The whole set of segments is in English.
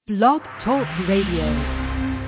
Blog Talk Radio.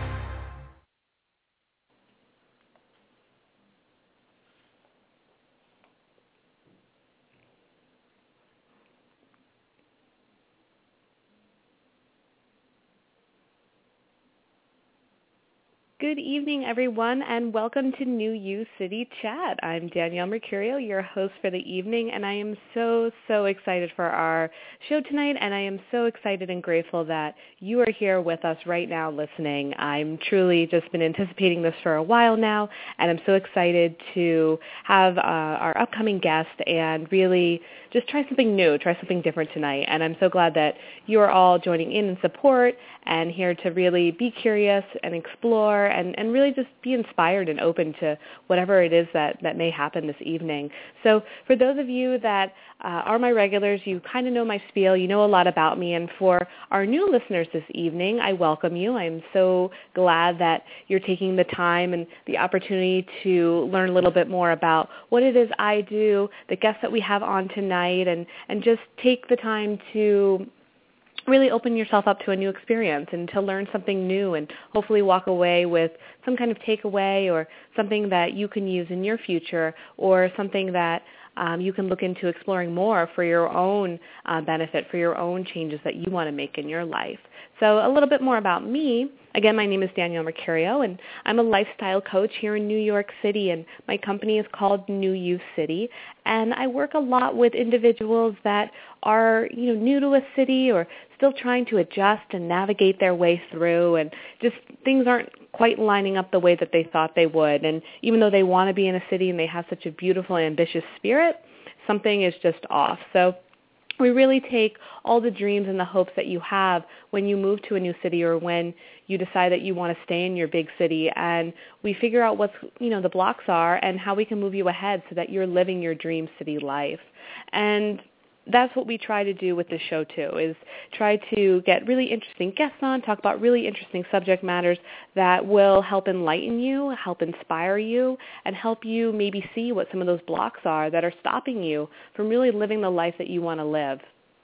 Good evening, everyone, and welcome to New You City Chat. I'm Danielle Mercurio, your host for the evening, and I am so excited for our show tonight, and I am so excited and grateful that you are here with us right now listening. I'm truly just been anticipating this for a while now, and I'm so excited to have our upcoming guest and really just try something new, try something different tonight. And I'm so glad that you are all joining in support and here to really be curious and explore and really just be inspired and open to whatever it is that may happen this evening. So for those of you that are my regulars, you kind of know my spiel, you know a lot about me. And for our new listeners this evening, I welcome you. I'm so glad that you're taking the time and the opportunity to learn a little bit more about what it is I do, the guests that we have on tonight, and just take the time to really open yourself up to a new experience and to learn something new and hopefully walk away with some kind of takeaway or something that you can use in your future or something that you can look into exploring more for your own benefit, for your own changes that you want to make in your life. So a little bit more about me. Again, my name is Danielle Mercurio, and I'm a lifestyle coach here in New York City, and my company is called New You City. And I work a lot with individuals that are, new to a city or still trying to adjust and navigate their way through, and just things aren't quite lining up the way that they thought they would. And even though they want to be in a city and they have such a beautiful, ambitious spirit, something is just off. So we really take all the dreams and the hopes that you have when you move to a new city or when you decide that you want to stay in your big city, and we figure out what the blocks are and how we can move you ahead so that you're living your dream city life. And that's what we try to do with this show too, is try to get really interesting guests on, talk about really interesting subject matters that will help enlighten you, help inspire you, and help you maybe see what some of those blocks are that are stopping you from really living the life that you want to live.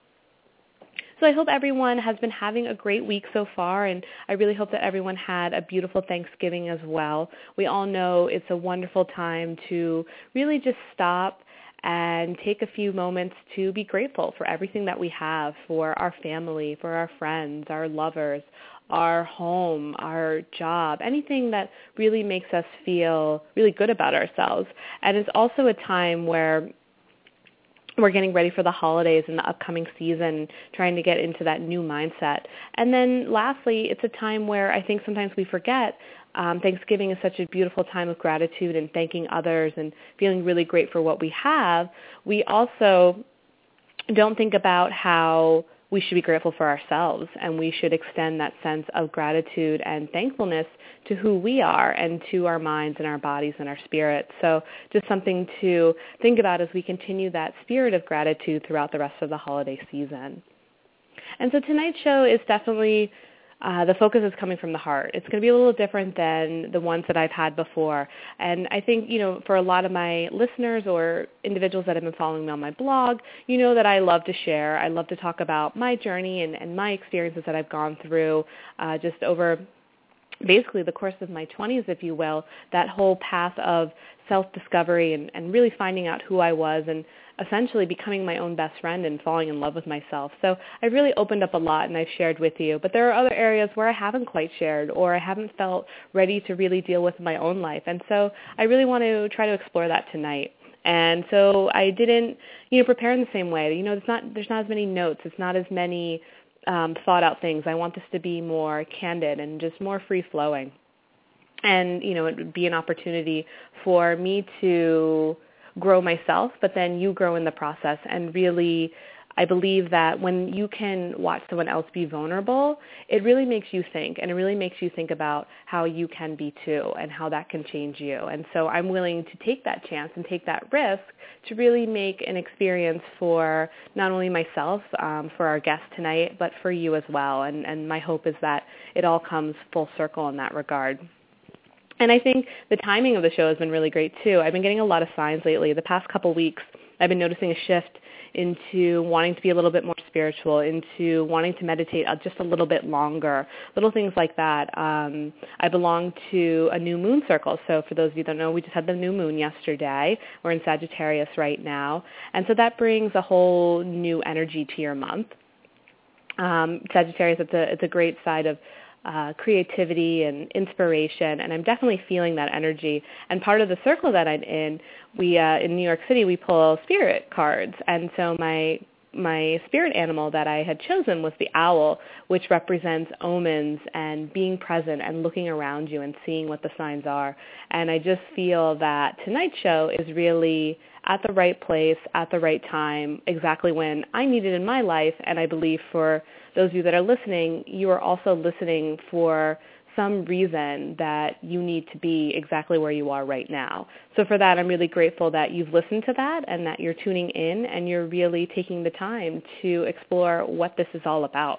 So I hope everyone has been having a great week so far, and I really hope that everyone had a beautiful Thanksgiving as well. We all know it's a wonderful time to really just stop and take a few moments to be grateful for everything that we have, for our family, for our friends, our lovers, our home, our job, anything that really makes us feel really good about ourselves. And it's also a time where we're getting ready for the holidays and the upcoming season, trying to get into that new mindset. And then lastly, it's a time where I think sometimes we forget Thanksgiving is such a beautiful time of gratitude and thanking others and feeling really great for what we have. We also don't think about how we should be grateful for ourselves, and we should extend that sense of gratitude and thankfulness to who we are and to our minds and our bodies and our spirits. So just something to think about as we continue that spirit of gratitude throughout the rest of the holiday season. And so tonight's show is definitely the focus is coming from the heart. It's going to be a little different than the ones that I've had before. And I think, for a lot of my listeners or individuals that have been following me on my blog, you know that I love to share. I love to talk about my journey and my experiences that I've gone through just over basically the course of my 20s, if you will, that whole path of self-discovery and really finding out who I was and essentially becoming my own best friend and falling in love with myself. So I've really opened up a lot and I've shared with you, but there are other areas where I haven't quite shared or I haven't felt ready to really deal with my own life. And so I really want to try to explore that tonight. And so I didn't, prepare in the same way. There's not as many notes. It's not as many thought out things. I want this to be more candid and just more free-flowing. And, it would be an opportunity for me to grow myself, but then you grow in the process. And really, I believe that when you can watch someone else be vulnerable, it really makes you think, and it really makes you think about how you can be too and how that can change you. And so I'm willing to take that chance and take that risk to really make an experience for not only myself, for our guest tonight, but for you as well. And my hope is that it all comes full circle in that regard. And I think the timing of the show has been really great too. I've been getting a lot of signs lately. The past couple weeks, I've been noticing a shift into wanting to be a little bit more spiritual, into wanting to meditate just a little bit longer, little things like that. I belong to a new moon circle. So for those of you that don't know, we just had the new moon yesterday. We're in Sagittarius right now. And so that brings a whole new energy to your month. Sagittarius, it's a great side of creativity and inspiration, and I'm definitely feeling that energy. And part of the circle that I'm in, we in New York City, we pull spirit cards, and so my spirit animal that I had chosen was the owl, which represents omens and being present and looking around you and seeing what the signs are. And I just feel that tonight's show is really at the right place, at the right time, exactly when I need it in my life. And I believe for those of you that are listening, you are also listening for some reason that you need to be exactly where you are right now. So for that, I'm really grateful that you've listened to that and that you're tuning in and you're really taking the time to explore what this is all about.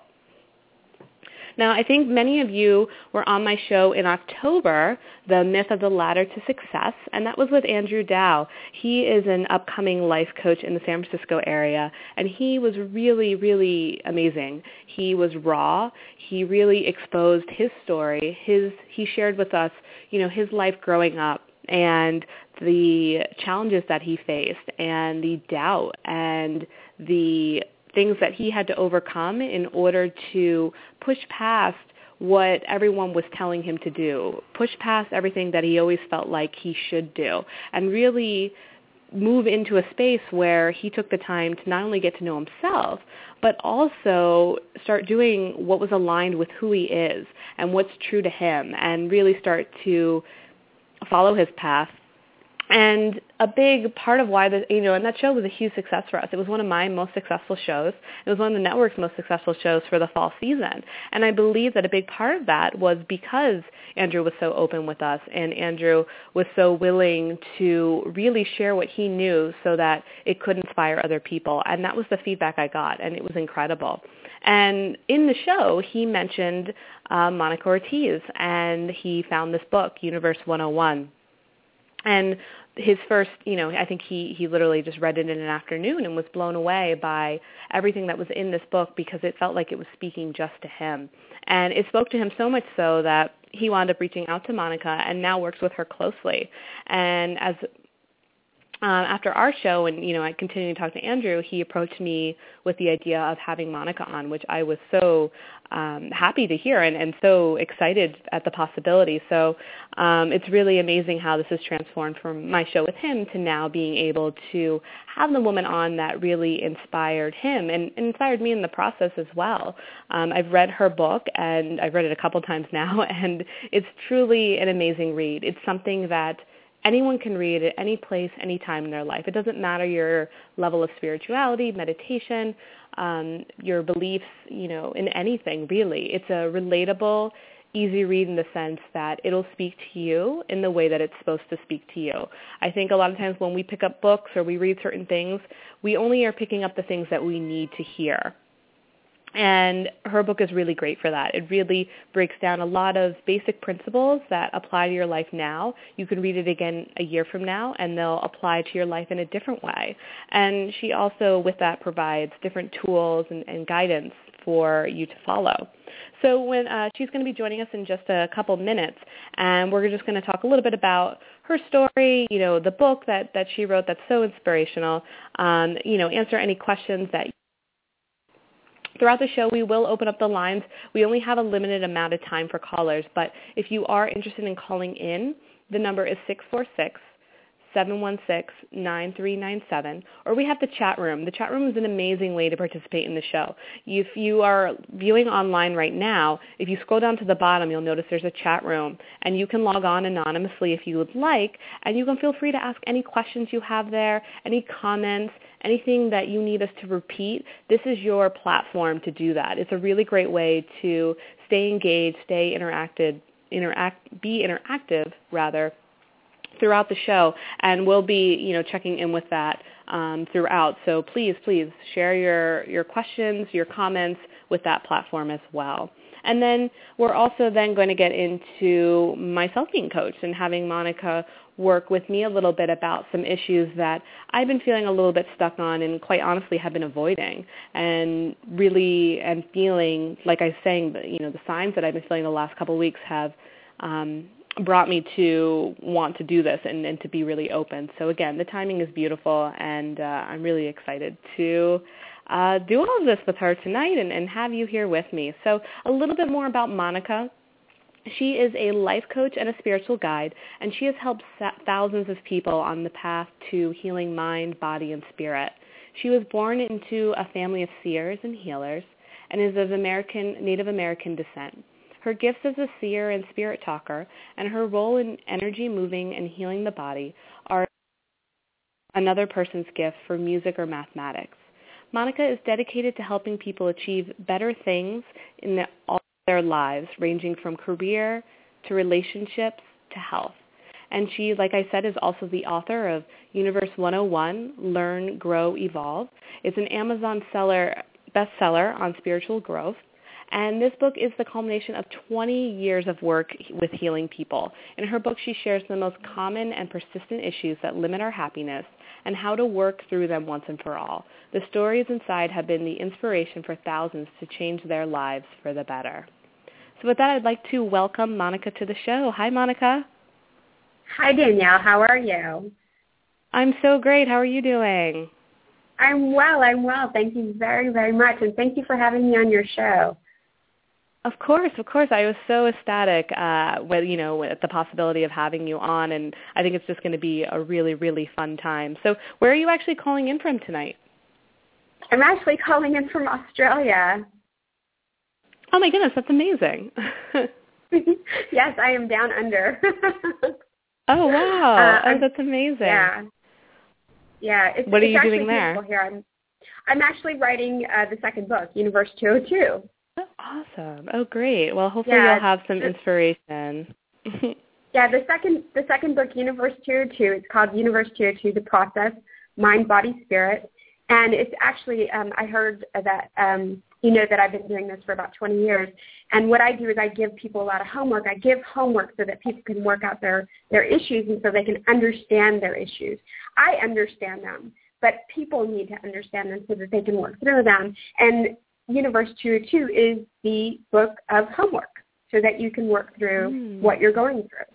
Now, I think many of you were on my show in October, The Myth of the Ladder to Success, and that was with Andrew Dow. He is an upcoming life coach in the San Francisco area, and he was really, really amazing. He was raw. He really exposed his story. He shared with us, his life growing up and the challenges that he faced and the doubt and the things that he had to overcome in order to push past what everyone was telling him to do, push past everything that he always felt like he should do, and really move into a space where he took the time to not only get to know himself, but also start doing what was aligned with who he is and what's true to him, and really start to follow his path. And a big part of why and that show was a huge success for us. It was one of my most successful shows. It was one of the network's most successful shows for the fall season. And I believe that a big part of that was because Andrew was so open with us, and Andrew was so willing to really share what he knew so that it could inspire other people. And that was the feedback I got, and it was incredible. And in the show, he mentioned Monica Ortiz, and he found this book, Universe 101. And his first, I think he literally just read it in an afternoon and was blown away by everything that was in this book because it felt like it was speaking just to him. And it spoke to him so much so that he wound up reaching out to Monica and now works with her closely. And as after our show, and I continued to talk to Andrew, he approached me with the idea of having Monica on, which I was so happy to hear and so excited at the possibility. So it's really amazing how this has transformed from my show with him to now being able to have the woman on that really inspired him and inspired me in the process as well. I've read her book, and I've read it a couple times now, and it's truly an amazing read. It's something that anyone can read at any place, any time in their life. It doesn't matter your level of spirituality, meditation, your beliefs, in anything really. It's a relatable, easy read in the sense that it'll speak to you in the way that it's supposed to speak to you. I think a lot of times when we pick up books or we read certain things, we only are picking up the things that we need to hear. And her book is really great for that. It really breaks down a lot of basic principles that apply to your life now. You can read it again a year from now, and they'll apply to your life in a different way. And she also, with that, provides different tools and guidance for you to follow. So when she's going to be joining us in just a couple minutes, and we're just going to talk a little bit about her story, the book that she wrote that's so inspirational, answer any questions that throughout the show. We will open up the lines. We only have a limited amount of time for callers, but if you are interested in calling in, the number is 646-716-9397, or we have the chat room. The chat room is an amazing way to participate in the show. If you are viewing online right now, if you scroll down to the bottom, you'll notice there's a chat room, and you can log on anonymously if you would like, and you can feel free to ask any questions you have there, any comments, anything that you need us to repeat. This is your platform to do that. It's a really great way to stay engaged, be interactive throughout the show, and we'll be, checking in with that throughout. So please share your questions, your comments with that platform as well. And then we're also then going to get into myself being coached and having Monica work with me a little bit about some issues that I've been feeling a little bit stuck on and quite honestly have been avoiding, and really and feeling, like I was saying, the signs that I've been feeling the last couple of weeks have brought me to want to do this and to be really open. So again, the timing is beautiful, and I'm really excited to do all of this with her tonight and have you here with me. So a little bit more about Monica. She is a life coach and a spiritual guide, and she has helped thousands of people on the path to healing mind, body, and spirit. She was born into a family of seers and healers and is of Native American descent. Her gifts as a seer and spirit talker and her role in energy moving and healing the body are another person's gift for music or mathematics. Monica is dedicated to helping people achieve better things in all their lives, ranging from career to relationships to health. And she, like I said, is also the author of Universe 101, Learn, Grow, Evolve. It's an Amazon bestseller on spiritual growth. And this book is the culmination of 20 years of work with healing people. In her book, she shares the most common and persistent issues that limit our happiness and how to work through them once and for all. The stories inside have been the inspiration for thousands to change their lives for the better. So with that, I'd like to welcome Monica to the show. Hi, Monica. Hi, Danielle. How are you? I'm so great. How are you doing? I'm well. Thank you very, very much. And thank you for having me on your show. Of course. I was so ecstatic with the possibility of having you on, and I think it's just going to be a really, really fun time. So where are you actually calling in from tonight? I'm actually calling in from Australia. Oh, my goodness, that's amazing. Yes, I am down under. Oh, wow. That's amazing. Yeah. What are you doing there? Here. I'm actually writing the second book, Universe 202. Oh, awesome. Oh, great. Well, hopefully you'll have some inspiration. Yeah, the second book, Universe 202, it's called Universe 202, The Process, Mind, Body, Spirit. And it's actually, I heard that, that I've been doing this for about 20 years. And what I do is I give people a lot of homework. I give homework so that people can work out their issues and so they can understand their issues. I understand them, but people need to understand them so that they can work through them. And Universe 202 is the book of homework so that you can work through what you're going through.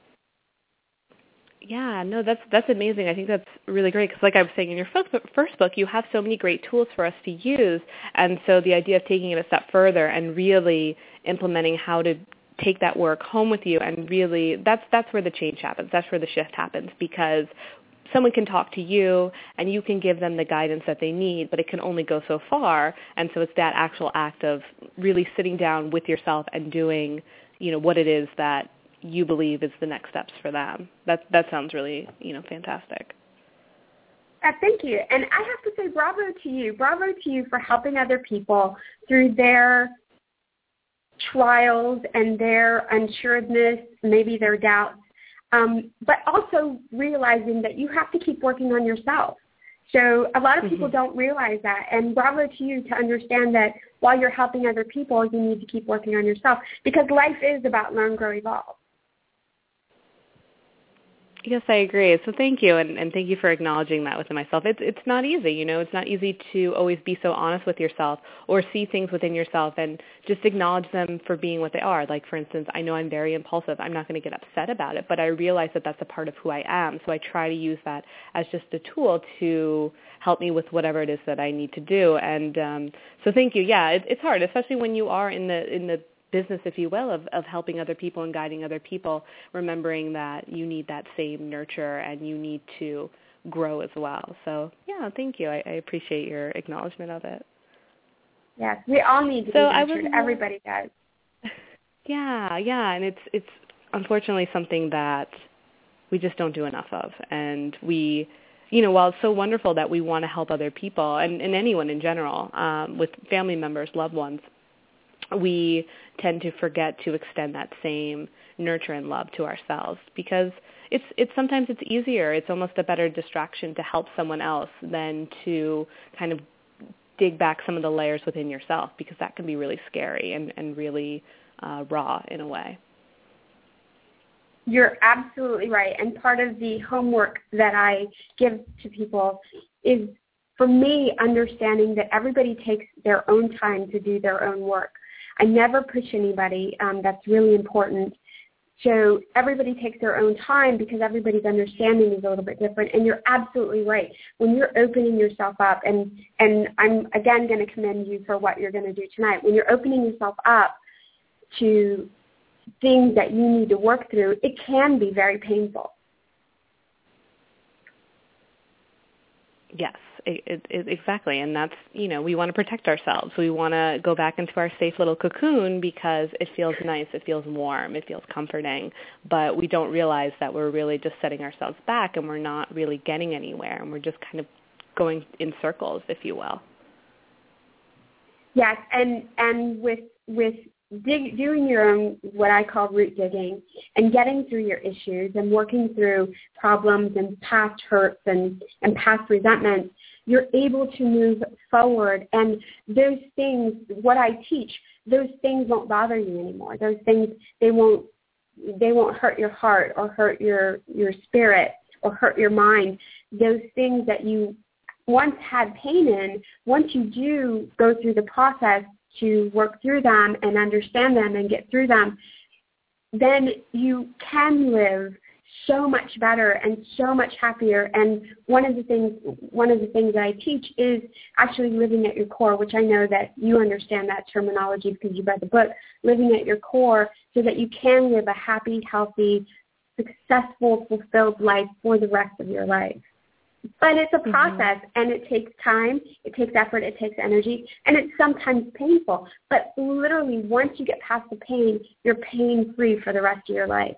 Yeah, no, that's amazing. I think that's really great because like I was saying in your first book, you have so many great tools for us to use. And so the idea of taking it a step further and really implementing how to take that work home with you and really that's where the change happens. That's where the shift happens because someone can talk to you and you can give them the guidance that they need, but it can only go so far. And so it's that actual act of really sitting down with yourself and doing, what it is that you believe is the next steps for them. That sounds really, fantastic. Thank you. And I have to say bravo to you. Bravo to you for helping other people through their trials and their unsureness, maybe their doubts. But also realizing that you have to keep working on yourself. So a lot of people don't realize that. And bravo to you to understand that while you're helping other people, you need to keep working on yourself because life is about learn, grow, evolve. Yes, I agree. So thank you, and thank you for acknowledging that within myself. It's not easy, It's not easy to always be so honest with yourself or see things within yourself and just acknowledge them for being what they are. Like, for instance, I know I'm very impulsive. I'm not going to get upset about it, but I realize that that's a part of who I am. So I try to use that as just a tool to help me with whatever it is that I need to do. And so thank you. Yeah, it's hard, especially when you are in the business, if you will, of helping other people and guiding other people, remembering that you need that same nurture and you need to grow as well. So, yeah, thank you. I appreciate your acknowledgement of it. Yes, we all need to be nurtured. Everybody does. Yeah, and it's unfortunately something that we just don't do enough of. And we, while it's so wonderful that we want to help other people and anyone in general, with family members, loved ones, we tend to forget to extend that same nurture and love to ourselves because it's sometimes it's easier. It's almost a better distraction to help someone else than to kind of dig back some of the layers within yourself because that can be really scary and really raw in a way. You're absolutely right. And part of the homework that I give to people is, for me, understanding that everybody takes their own time to do their own work. I never push anybody. That's really important. So everybody takes their own time because everybody's understanding is a little bit different. And you're absolutely right. When you're opening yourself up, and I'm, again, going to commend you for what you're going to do tonight. When you're opening yourself up to things that you need to work through, it can be very painful. Yes, exactly. And that's, we want to protect ourselves. We want to go back into our safe little cocoon because it feels nice, it feels warm, it feels comforting. But we don't realize that we're really just setting ourselves back and we're not really getting anywhere. And we're just kind of going in circles, if you will. Yes, and with doing your own, what I call root digging, and getting through your issues and working through problems and past hurts and past resentments, you're able to move forward. And those things, what I teach, those things won't bother you anymore. Those things, they won't hurt your heart or hurt your spirit or hurt your mind. Those things that you once had pain in, once you do go through the process to work through them and understand them and get through them, then you can live so much better and so much happier. And one of the things that I teach is actually living at your core, which I know that you understand that terminology because you read the book, living at your core so that you can live a happy, healthy, successful, fulfilled life for the rest of your life. But it's a process, and it takes time, it takes effort, it takes energy, and it's sometimes painful. But literally, once you get past the pain, you're pain-free for the rest of your life.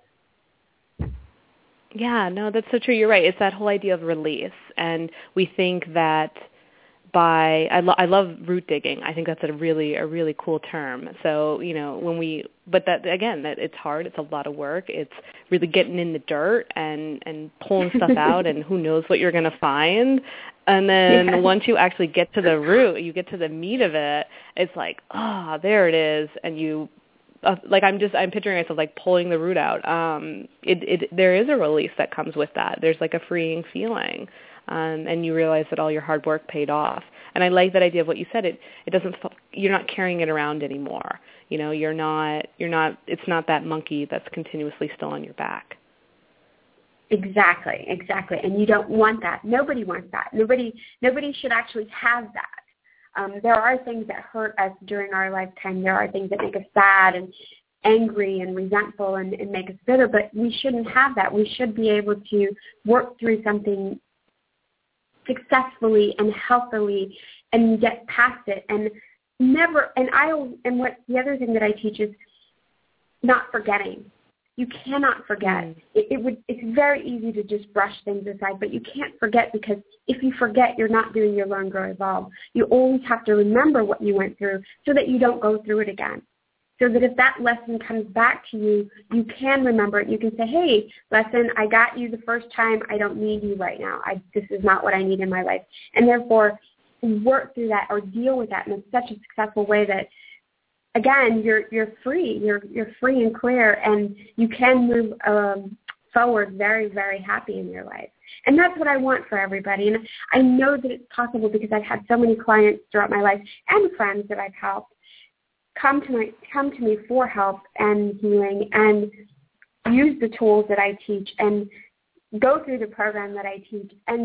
Yeah, no, that's so true. You're right. It's that whole idea of release. And we think that I love root digging. I think that's a really cool term. So, but that, again, that it's hard. It's a lot of work. It's really getting in the dirt and pulling stuff out, and who knows what you're going to find. And then once you actually get to the root, you get to the meat of it, it's like, there it is. And you, I'm picturing myself like pulling the root out. There is a release that comes with that. There's like a freeing feeling. And you realize that all your hard work paid off. And I like that idea of what you said. You're not carrying it around anymore. It's not that monkey that's continuously still on your back. Exactly. And you don't want that. Nobody wants that. Nobody should actually have that. There are things that hurt us during our lifetime. There are things that make us sad and angry and resentful and make us bitter, but we shouldn't have that. We should be able to work through something successfully and healthily and get past it, and what the other thing that I teach is not forgetting. You cannot forget. It's very easy to just brush things aside, but you can't forget, because if you forget, you're not doing your Learn, Grow, Evolve. You always have to remember what you went through so that you don't go through it again. So that if that lesson comes back to you, you can remember it. You can say, hey, lesson, I got you the first time. I don't need you right now. This is not what I need in my life. And therefore, work through that or deal with that in such a successful way that, again, you're free. You're free and clear, and you can move forward very, very happy in your life. And that's what I want for everybody. And I know that it's possible because I've had so many clients throughout my life and friends that I've helped come to me for help and healing, and use the tools that I teach and go through the program that I teach. And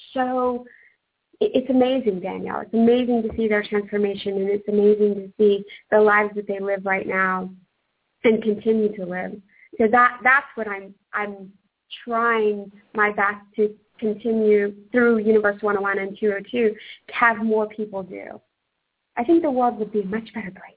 it's amazing, Danielle. It's amazing to see their transformation, and it's amazing to see the lives that they live right now and continue to live. So that's what I'm trying my best to continue through Universe 101 and 202 to have more people do. I think the world would be a much better place.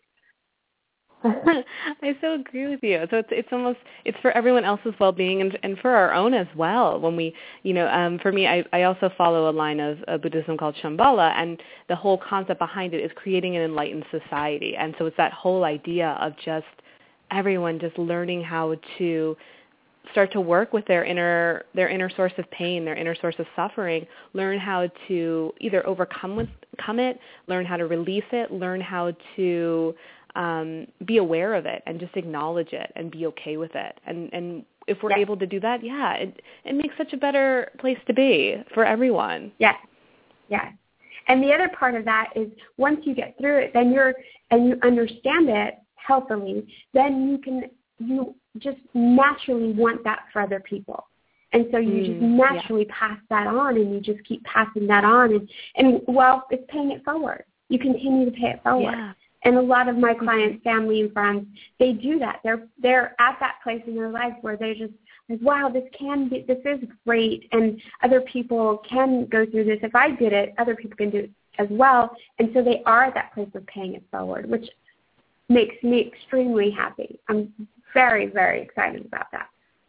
I so agree with you. So it's for everyone else's well-being and for our own as well. When we, for me, I also follow a line of Buddhism called Shambhala, and the whole concept behind it is creating an enlightened society. And so it's that whole idea of just everyone just learning how to start to work with their inner source of pain, their inner source of suffering, learn how to either overcome it, learn how to release it, learn how to be aware of it and just acknowledge it and be okay with it. And if we're able to do that, it makes such a better place to be for everyone. Yes. Yes. And the other part of that is once you get through it, then you understand it healthily, then you just naturally want that for other people. And so you just naturally pass that on, and you just keep passing that on. And well, it's paying it forward. You continue to pay it forward. Yeah. And a lot of my clients, family and friends, they do that. They're at that place in their life where they're just like, wow, this is great, and other people can go through this. If I did it, other people can do it as well. And so they are at that place of paying it forward, which makes me extremely happy. I'm very, very excited about that.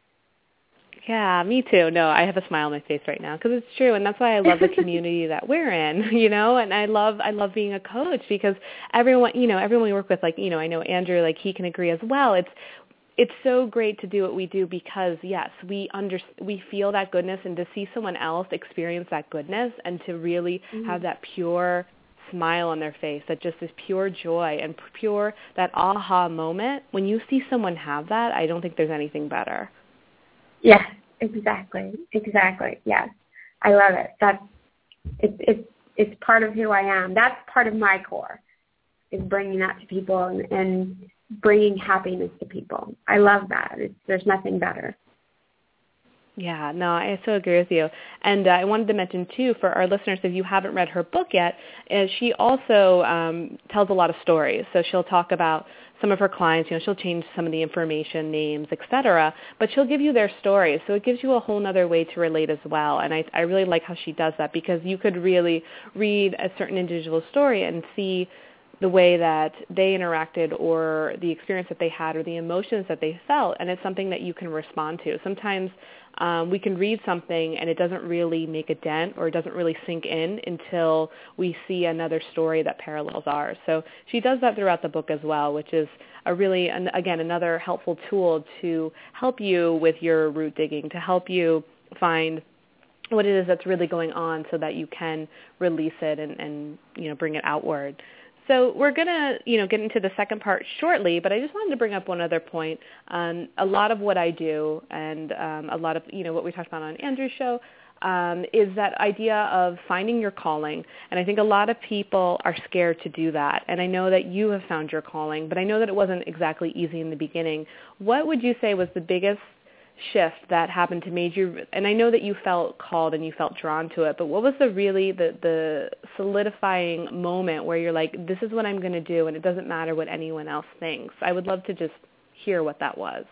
Yeah, me too. No, I have a smile on my face right now because it's true, and that's why I love the community that we're in, and I love being a coach because everyone we work with, like, I know Andrew, like, he can agree as well. It's so great to do what we do because, yes, we feel that goodness, and to see someone else experience that goodness and to really have that pure smile on their face, that just is pure joy and pure, that aha moment. When you see someone have that, I don't think there's anything better. Yes, exactly. Yes, I love it. It's part of who I am. That's part of my core, is bringing that to people and bringing happiness to people. I love that. There's nothing better. Yeah, no, I so agree with you. And I wanted to mention, too, for our listeners, if you haven't read her book yet, she also tells a lot of stories. So she'll talk about some of her clients, she'll change some of the information, names, etc., but she'll give you their stories. So it gives you a whole other way to relate as well. And I really like how she does that because you could really read a certain individual story and see the way that they interacted or the experience that they had or the emotions that they felt, and it's something that you can respond to. Sometimes we can read something and it doesn't really make a dent or it doesn't really sink in until we see another story that parallels ours. So she does that throughout the book as well, which is again, another helpful tool to help you with your root digging, to help you find what it is that's really going on so that you can release it and bring it outward. So we're going to, get into the second part shortly, but I just wanted to bring up one other point. A lot of what I do and a lot of, what we talked about on Andrew's show is that idea of finding your calling. And I think a lot of people are scared to do that. And I know that you have found your calling, but I know that it wasn't exactly easy in the beginning. What would you say was the biggest shift that happened to made you, and I know that you felt called and you felt drawn to it, but what was the solidifying moment where you're like, this is what I'm going to do and it doesn't matter what anyone else thinks? I would love to just hear what that was.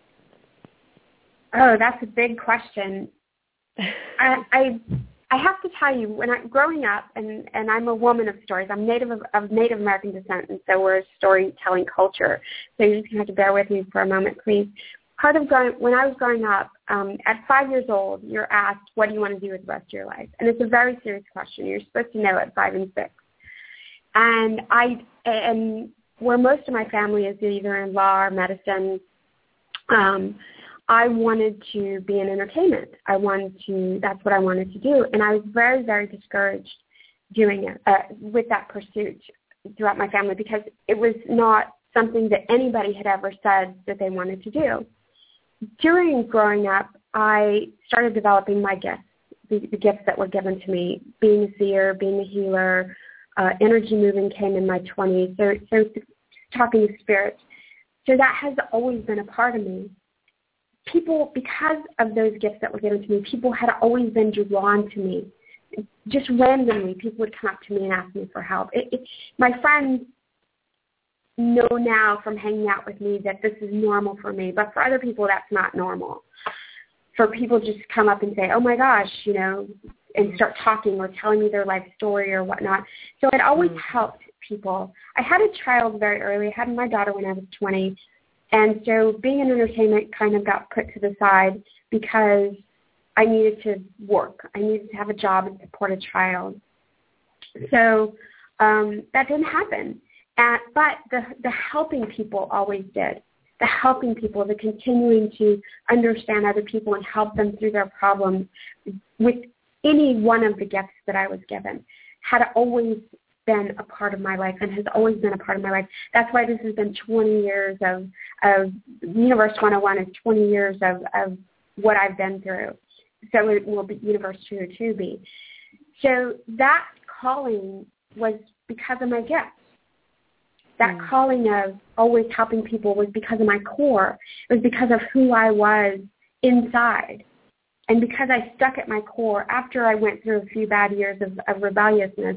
Oh, that's a big question. I have to tell you, growing up, and I'm a woman of stories, I'm of Native American descent, and so we're a storytelling culture, so you're just going to have to bear with me for a moment, please. When I was growing up, at 5 years old, you're asked, what do you want to do with the rest of your life? And it's a very serious question. You're supposed to know at 5 and 6. And where most of my family is either in law or medicine, I wanted to be in entertainment. That's what I wanted to do. And I was very, very discouraged doing it, with that pursuit throughout my family because it was not something that anybody had ever said that they wanted to do. During growing up, I started developing my gifts, the gifts that were given to me, being a seer, being a healer, energy moving came in my 20s, so talking to spirits. So that has always been a part of me. People, because of those gifts that were given to me, people had always been drawn to me. Just randomly, people would come up to me and ask me for help. My friends know now from hanging out with me that this is normal for me, but for other people that's not normal. For people just to come up and say, oh my gosh, and start talking or telling me their life story or whatnot. So it always helped people. I had a child very early. I had my daughter when I was 20, and so being in entertainment kind of got put to the side because I needed to work. I needed to have a job and support a child. So that didn't happen. But the helping people always did. The helping people, the continuing to understand other people and help them through their problems with any one of the gifts that I was given had always been a part of my life and has always been a part of my life. That's why this has been 20 years of Universe 101 is 20 years of what I've been through. So it will be Universe 202 be. So that calling was because of my gifts. That calling of always helping people was because of my core. It was because of who I was inside. And because I stuck at my core, after I went through a few bad years of rebelliousness,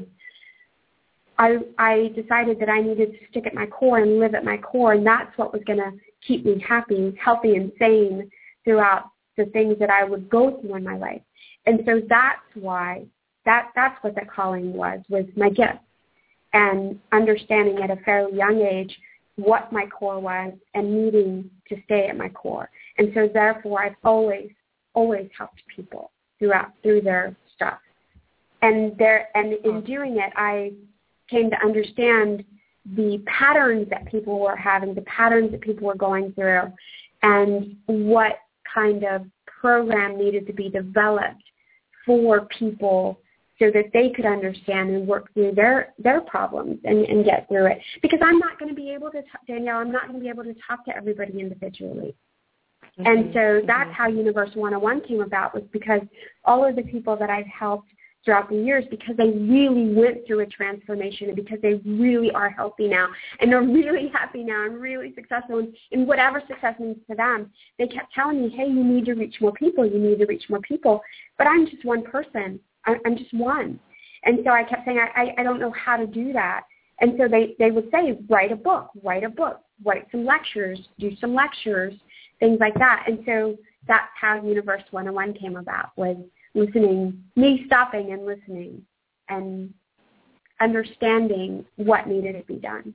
I decided that I needed to stick at my core and live at my core, and that's what was going to keep me happy, healthy, and sane throughout the things that I would go through in my life. And so that's why, that's what the calling was my gift. And understanding at a fairly young age what my core was and needing to stay at my core. And so therefore I've always helped people through their stuff. And in doing it, I came to understand the patterns that people were having, the patterns that people were going through, and what kind of program needed to be developed for people so that they could understand and work through their problems and get through it. Because I'm not going to be able to, Danielle, I'm not going to be able to talk to everybody individually. Mm-hmm. And so that's how Universe 101 came about, was because all of the people that I've helped throughout the years, because they really went through a transformation and because they really are healthy now and they're really happy now and really successful in whatever success means to them, they kept telling me, hey, you need to reach more people, you need to reach more people. But I'm just one person. I'm just one. And so I kept saying, I don't know how to do that. And so they would say, write a book, write some lectures, do some lectures, things like that. And so that's how Universe 101 came about, was me stopping and listening and understanding what needed to be done.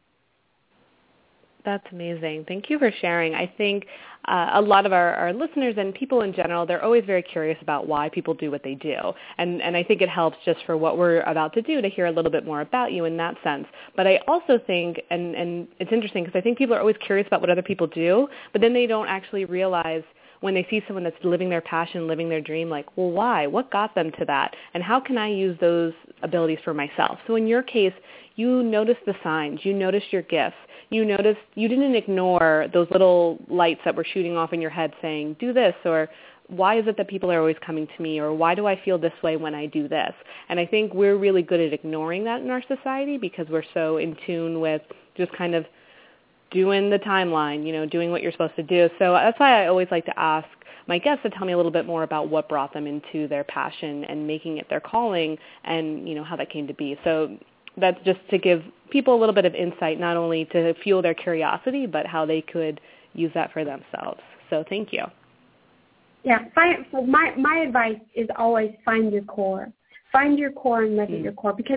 That's amazing. Thank you for sharing. I think a lot of our listeners and people in general, they're always very curious about why people do what they do. And I think it helps just for what we're about to do to hear a little bit more about you in that sense. But I also think, and it's interesting because I think people are always curious about what other people do, but then they don't actually realize when they see someone that's living their passion, living their dream, like, well, why? What got them to that? And how can I use those abilities for myself? So in your case, you noticed the signs. You noticed your gifts. You noticed you didn't ignore those little lights that were shooting off in your head saying, do this, or why is it that people are always coming to me, or why do I feel this way when I do this? And I think we're really good at ignoring that in our society because we're so in tune with just kind of doing the timeline, doing what you're supposed to do. So that's why I always like to ask my guests to tell me a little bit more about what brought them into their passion and making it their calling and, how that came to be. So that's just to give people a little bit of insight, not only to fuel their curiosity, but how they could use that for themselves. So thank you. Yeah, so my advice is always find your core. Find your core and live at your core because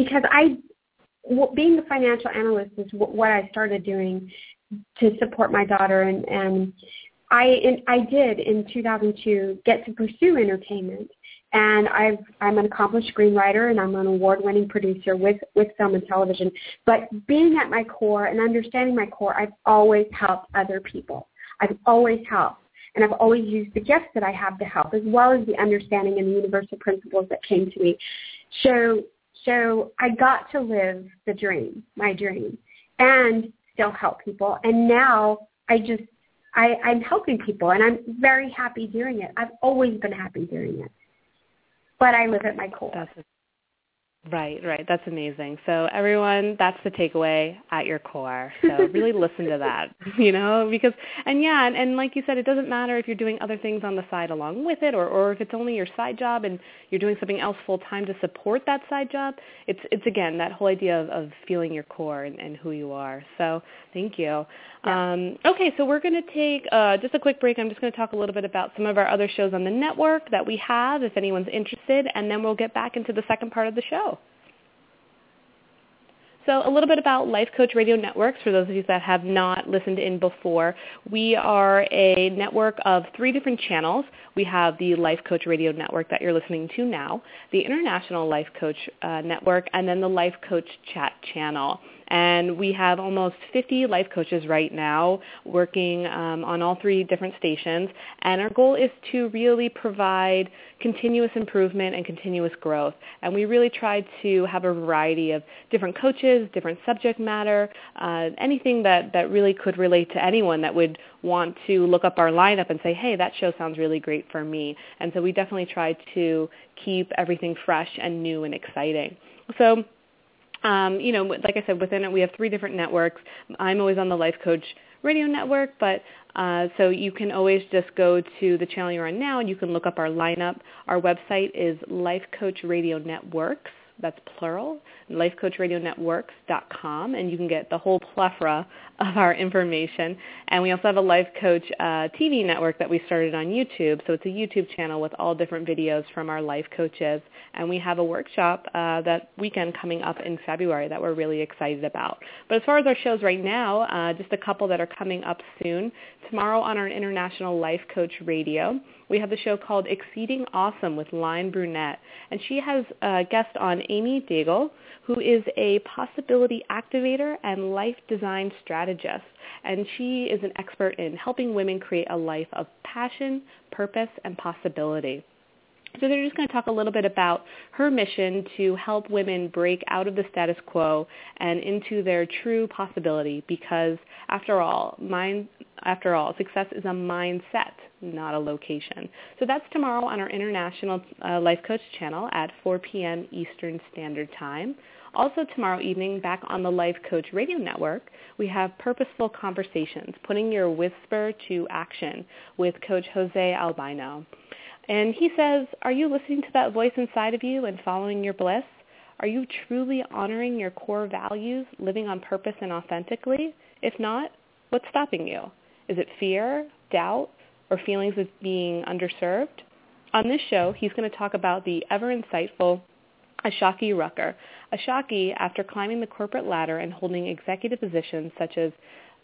being a financial analyst is what I started doing to support my daughter, and I did in 2002 get to pursue entertainment, and I'm an accomplished screenwriter and I'm an award-winning producer with film and television. But being at my core and understanding my core, I've always helped other people. I've always helped, and I've always used the gifts that I have to help, as well as the understanding and the universal principles that came to me. So I got to live my dream, and still help people. And now I'm helping people, and I'm very happy doing it. I've always been happy doing it. But I live at my core. Right. That's amazing. So everyone, that's the takeaway, at your core. So really listen to that, because, and like you said, it doesn't matter if you're doing other things on the side along with it, or if it's only your side job and you're doing something else full time to support that side job. It's again, that whole idea of feeling your core and who you are. So thank you. Yeah. Okay, so we're going to take just a quick break. I'm just going to talk a little bit about some of our other shows on the network that we have, if anyone's interested, and then we'll get back into the second part of the show. So a little bit about Life Coach Radio Networks, for those of you that have not listened in before. We are a network of 3 different channels. We have the Life Coach Radio Network that you're listening to now, the International Life Coach Network, and then the Life Coach Chat channel. And we have almost 50 life coaches right now working on all 3 different stations. And our goal is to really provide continuous improvement and continuous growth. And we really try to have a variety of different coaches, different subject matter, anything that really could relate to anyone that would want to look up our lineup and say, hey, that show sounds really great for me. And so we definitely try to keep everything fresh and new and exciting. So, like I said, within it we have 3 different networks. I'm always on the Life Coach Radio Network, but so you can always just go to the channel you're on now and you can look up our lineup. Our website is Life Coach Radio Networks. That's plural, lifecoachradionetworks.com, and you can get the whole plethora of our information. And we also have a Life Coach TV network that we started on YouTube. So it's a YouTube channel with all different videos from our life coaches. And we have a workshop that weekend coming up in February that we're really excited about. But as far as our shows right now, just a couple that are coming up soon. Tomorrow on our International Life Coach Radio, we have the show called Exceeding Awesome with Line Brunette. And she has a guest on Amy Daigle, who is a possibility activator and life design strategist. And she is an expert in helping women create a life of passion, purpose, and possibility. So they're just going to talk a little bit about her mission to help women break out of the status quo and into their true possibility, because after all, success is a mindset, not a location. So that's tomorrow on our International Life Coach channel at 4 p.m. Eastern Standard Time. Also tomorrow evening, back on the Life Coach Radio Network, we have Purposeful Conversations, Putting Your Whisper to Action with Coach Jose Albino. And he says, are you listening to that voice inside of you and following your bliss? Are you truly honoring your core values, living on purpose and authentically? If not, what's stopping you? Is it fear, doubt, or feelings of being underserved? On this show, he's going to talk about the ever-insightful Ashaki Rucker. Ashaki, after climbing the corporate ladder and holding executive positions such as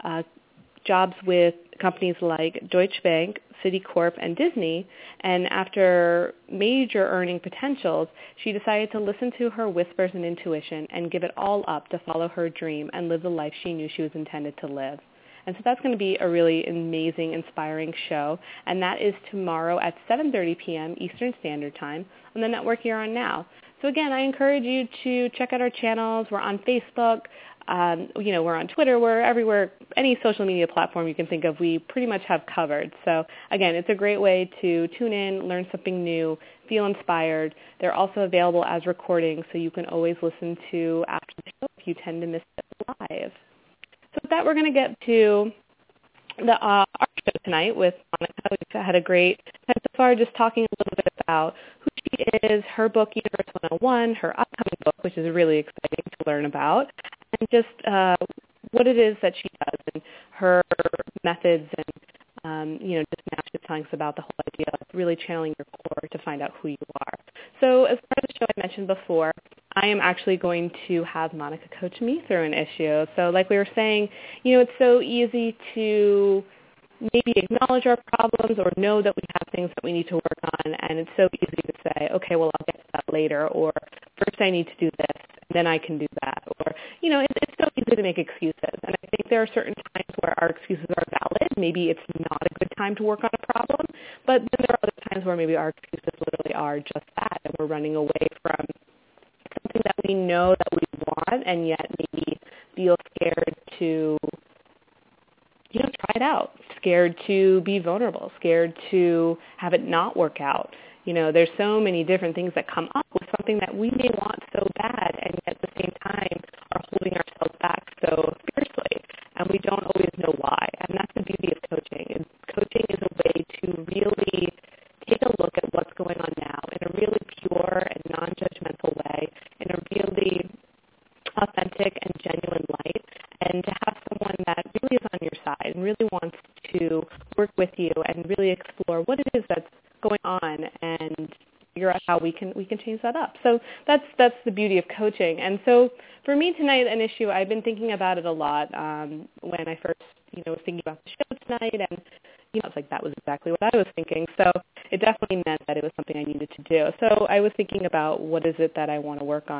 jobs with companies like Deutsche Bank, Citicorp, and Disney, and after major earning potentials, she decided to listen to her whispers and intuition and give it all up to follow her dream and live the life she knew she was intended to live. And so that's going to be a really amazing, inspiring show, and that is tomorrow at 7:30 p.m. Eastern Standard Time on the network you're on now. So again, I encourage you to check out our channels. We're on Facebook. We're on Twitter. We're everywhere. Any social media platform you can think of, we pretty much have covered. So again, it's a great way to tune in, learn something new, feel inspired. They're also available as recordings, so you can always listen to after the show if you tend to miss it live. So with that, we're going to get to our show tonight with Monica. We've had a great time so far, just talking a little bit about who she is, her book, Universe 101, her upcoming book, which is really exciting to learn about, and just what it is that she does and her methods, and just now she's telling us about the whole idea of really channeling your core to find out who you are. So as part of the show I mentioned before, I am actually going to have Monica coach me through an issue. So like we were saying, it's so easy to maybe acknowledge our problems or know that we have things that we need to work on, and it's so easy to say, okay, well, I'll get to that later, or first I need to do this, and then I can do that, or, it's so easy to make excuses, and I think there are certain times where our excuses are valid. Maybe it's not a good time to work on a problem, but then there are other times where maybe our excuses literally are just that, and we're running away from something that we know that we want, and yet maybe feel scared to try it out, scared to be vulnerable, scared to have it not work out. There's so many different things that come up with something that we may want so bad, and yet at the same time are holding ourselves back so fiercely, and we don't always know why. And that's the beauty of coaching. Coaching is a way to really take a look at what's going on now in a really pure and non-judgmental way, in a really authentic and genuine light, and to have someone that really is on your side and really wants to work with you and really explore what it is that's going on and figure out how we can change that up. So that's the beauty of coaching. And so for me tonight, an issue, I've been thinking about it a lot when I first was thinking about the show tonight, and I was like, that was exactly what I was thinking. So it definitely meant that it was something I needed to do. So I was thinking about what is it that I want to work on.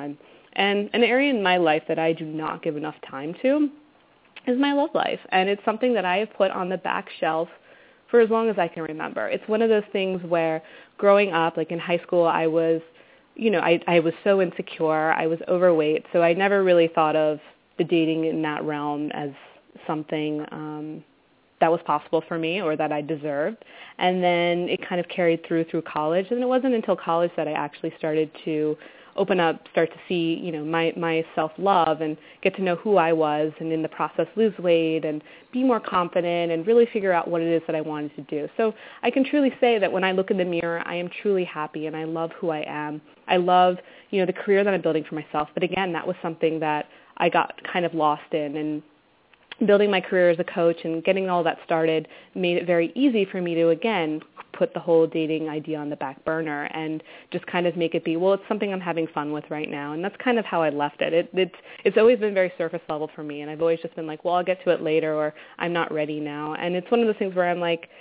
And an area in my life that I do not give enough time to is my love life. And it's something that I have put on the back shelf for as long as I can remember. It's one of those things where growing up, like in high school, I was, I was so insecure. I was overweight. So I never really thought of the dating in that realm as something that was possible for me or that I deserved. And then it kind of carried through college. And it wasn't until college that I actually started to open up, start to see, my self-love and get to know who I was, and in the process lose weight and be more confident and really figure out what it is that I wanted to do. So I can truly say that when I look in the mirror, I am truly happy and I love who I am. I love, the career that I'm building for myself. But again, that was something that I got kind of lost in, and building my career as a coach and getting all that started made it very easy for me to, again, put the whole dating idea on the back burner and just kind of make it be, well, it's something I'm having fun with right now. And that's kind of how I left it. It's always been very surface level for me, and I've always just been like, well, I'll get to it later, or I'm not ready now. And it's one of those things where I'm like,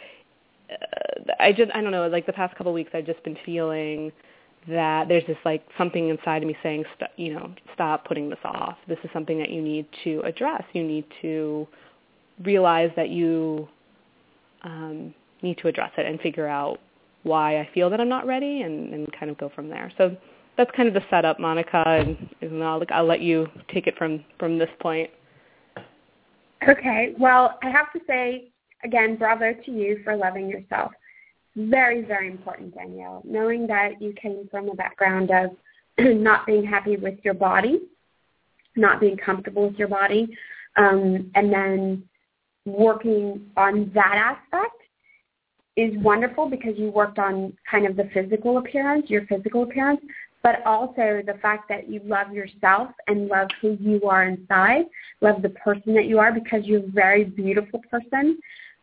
I don't know, like the past couple of weeks I've just been feeling that there's this like something inside of me saying, stop putting this off. This is something that you need to address. You need to realize that you need to address it and figure out why I feel that I'm not ready, and kind of go from there. So that's kind of the setup, Monica, and I'll let you take it from this point. Okay. Well, I have to say, again, bravo to you for loving yourself. Very, very important, Danielle. Knowing that you came from a background of not being happy with your body, not being comfortable with your body, and then working on that aspect is wonderful, because you worked on kind of the physical appearance, your physical appearance, but also the fact that you love yourself and love who you are inside, love the person that you are, because you're a very beautiful person,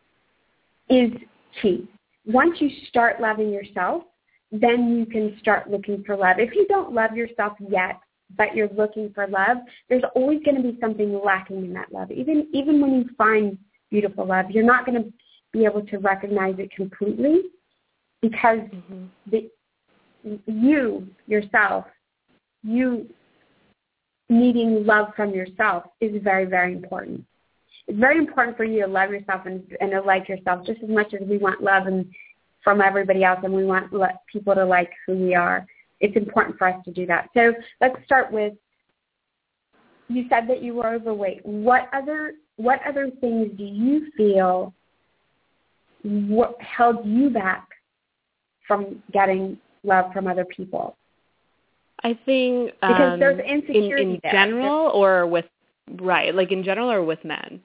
is key. Once you start loving yourself, then you can start looking for love. If you don't love yourself yet, but you're looking for love, there's always going to be something lacking in that love. Even when you find beautiful love, you're not going to be able to recognize it completely, because you needing love from yourself is very, very important. It's very important for you to love yourself and to like yourself just as much as we want love from everybody else, and we want people to like who we are. It's important for us to do that. So let's start with, you said that you were overweight. What other things do you feel held you back from getting love from other people? I think because there's insecurity in general, or with in general or with men.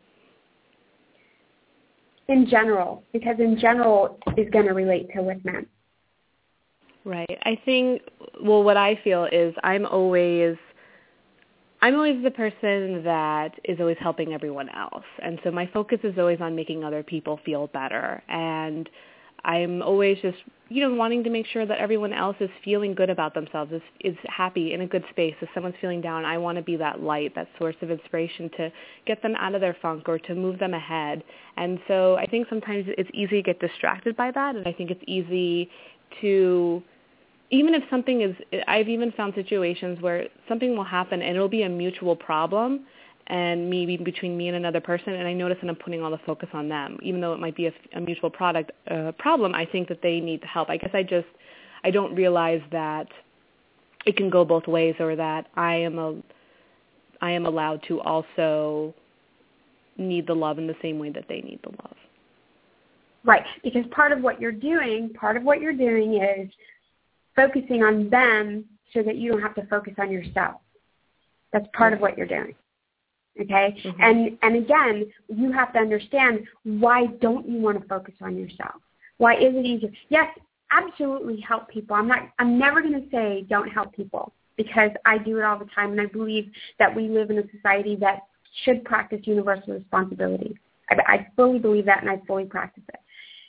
In general, because in general is going to relate to with men. Right. I think, what I feel is I'm always the person that is always helping everyone else. And so my focus is always on making other people feel better. And I'm always just, wanting to make sure that everyone else is feeling good about themselves, is happy, in a good space. If someone's feeling down, I want to be that light, that source of inspiration to get them out of their funk or to move them ahead. And so I think sometimes it's easy to get distracted by that, and I think it's easy to, even if something is, I've even found situations where something will happen and it'll be a mutual problem, and maybe between me and another person, and I notice that I'm putting all the focus on them. Even though it might be a mutual problem, I think that they need the help. I guess I don't realize that it can go both ways, or that I am allowed to also need the love in the same way that they need the love. Right, because part of what you're doing is focusing on them so that you don't have to focus on yourself. That's part of what you're doing. Okay? Mm-hmm. And again, you have to understand, why don't you want to focus on yourself? Why is it easier? Yes, absolutely help people. I'm never going to say don't help people, because I do it all the time, and I believe that we live in a society that should practice universal responsibility. I fully believe that, and I fully practice it.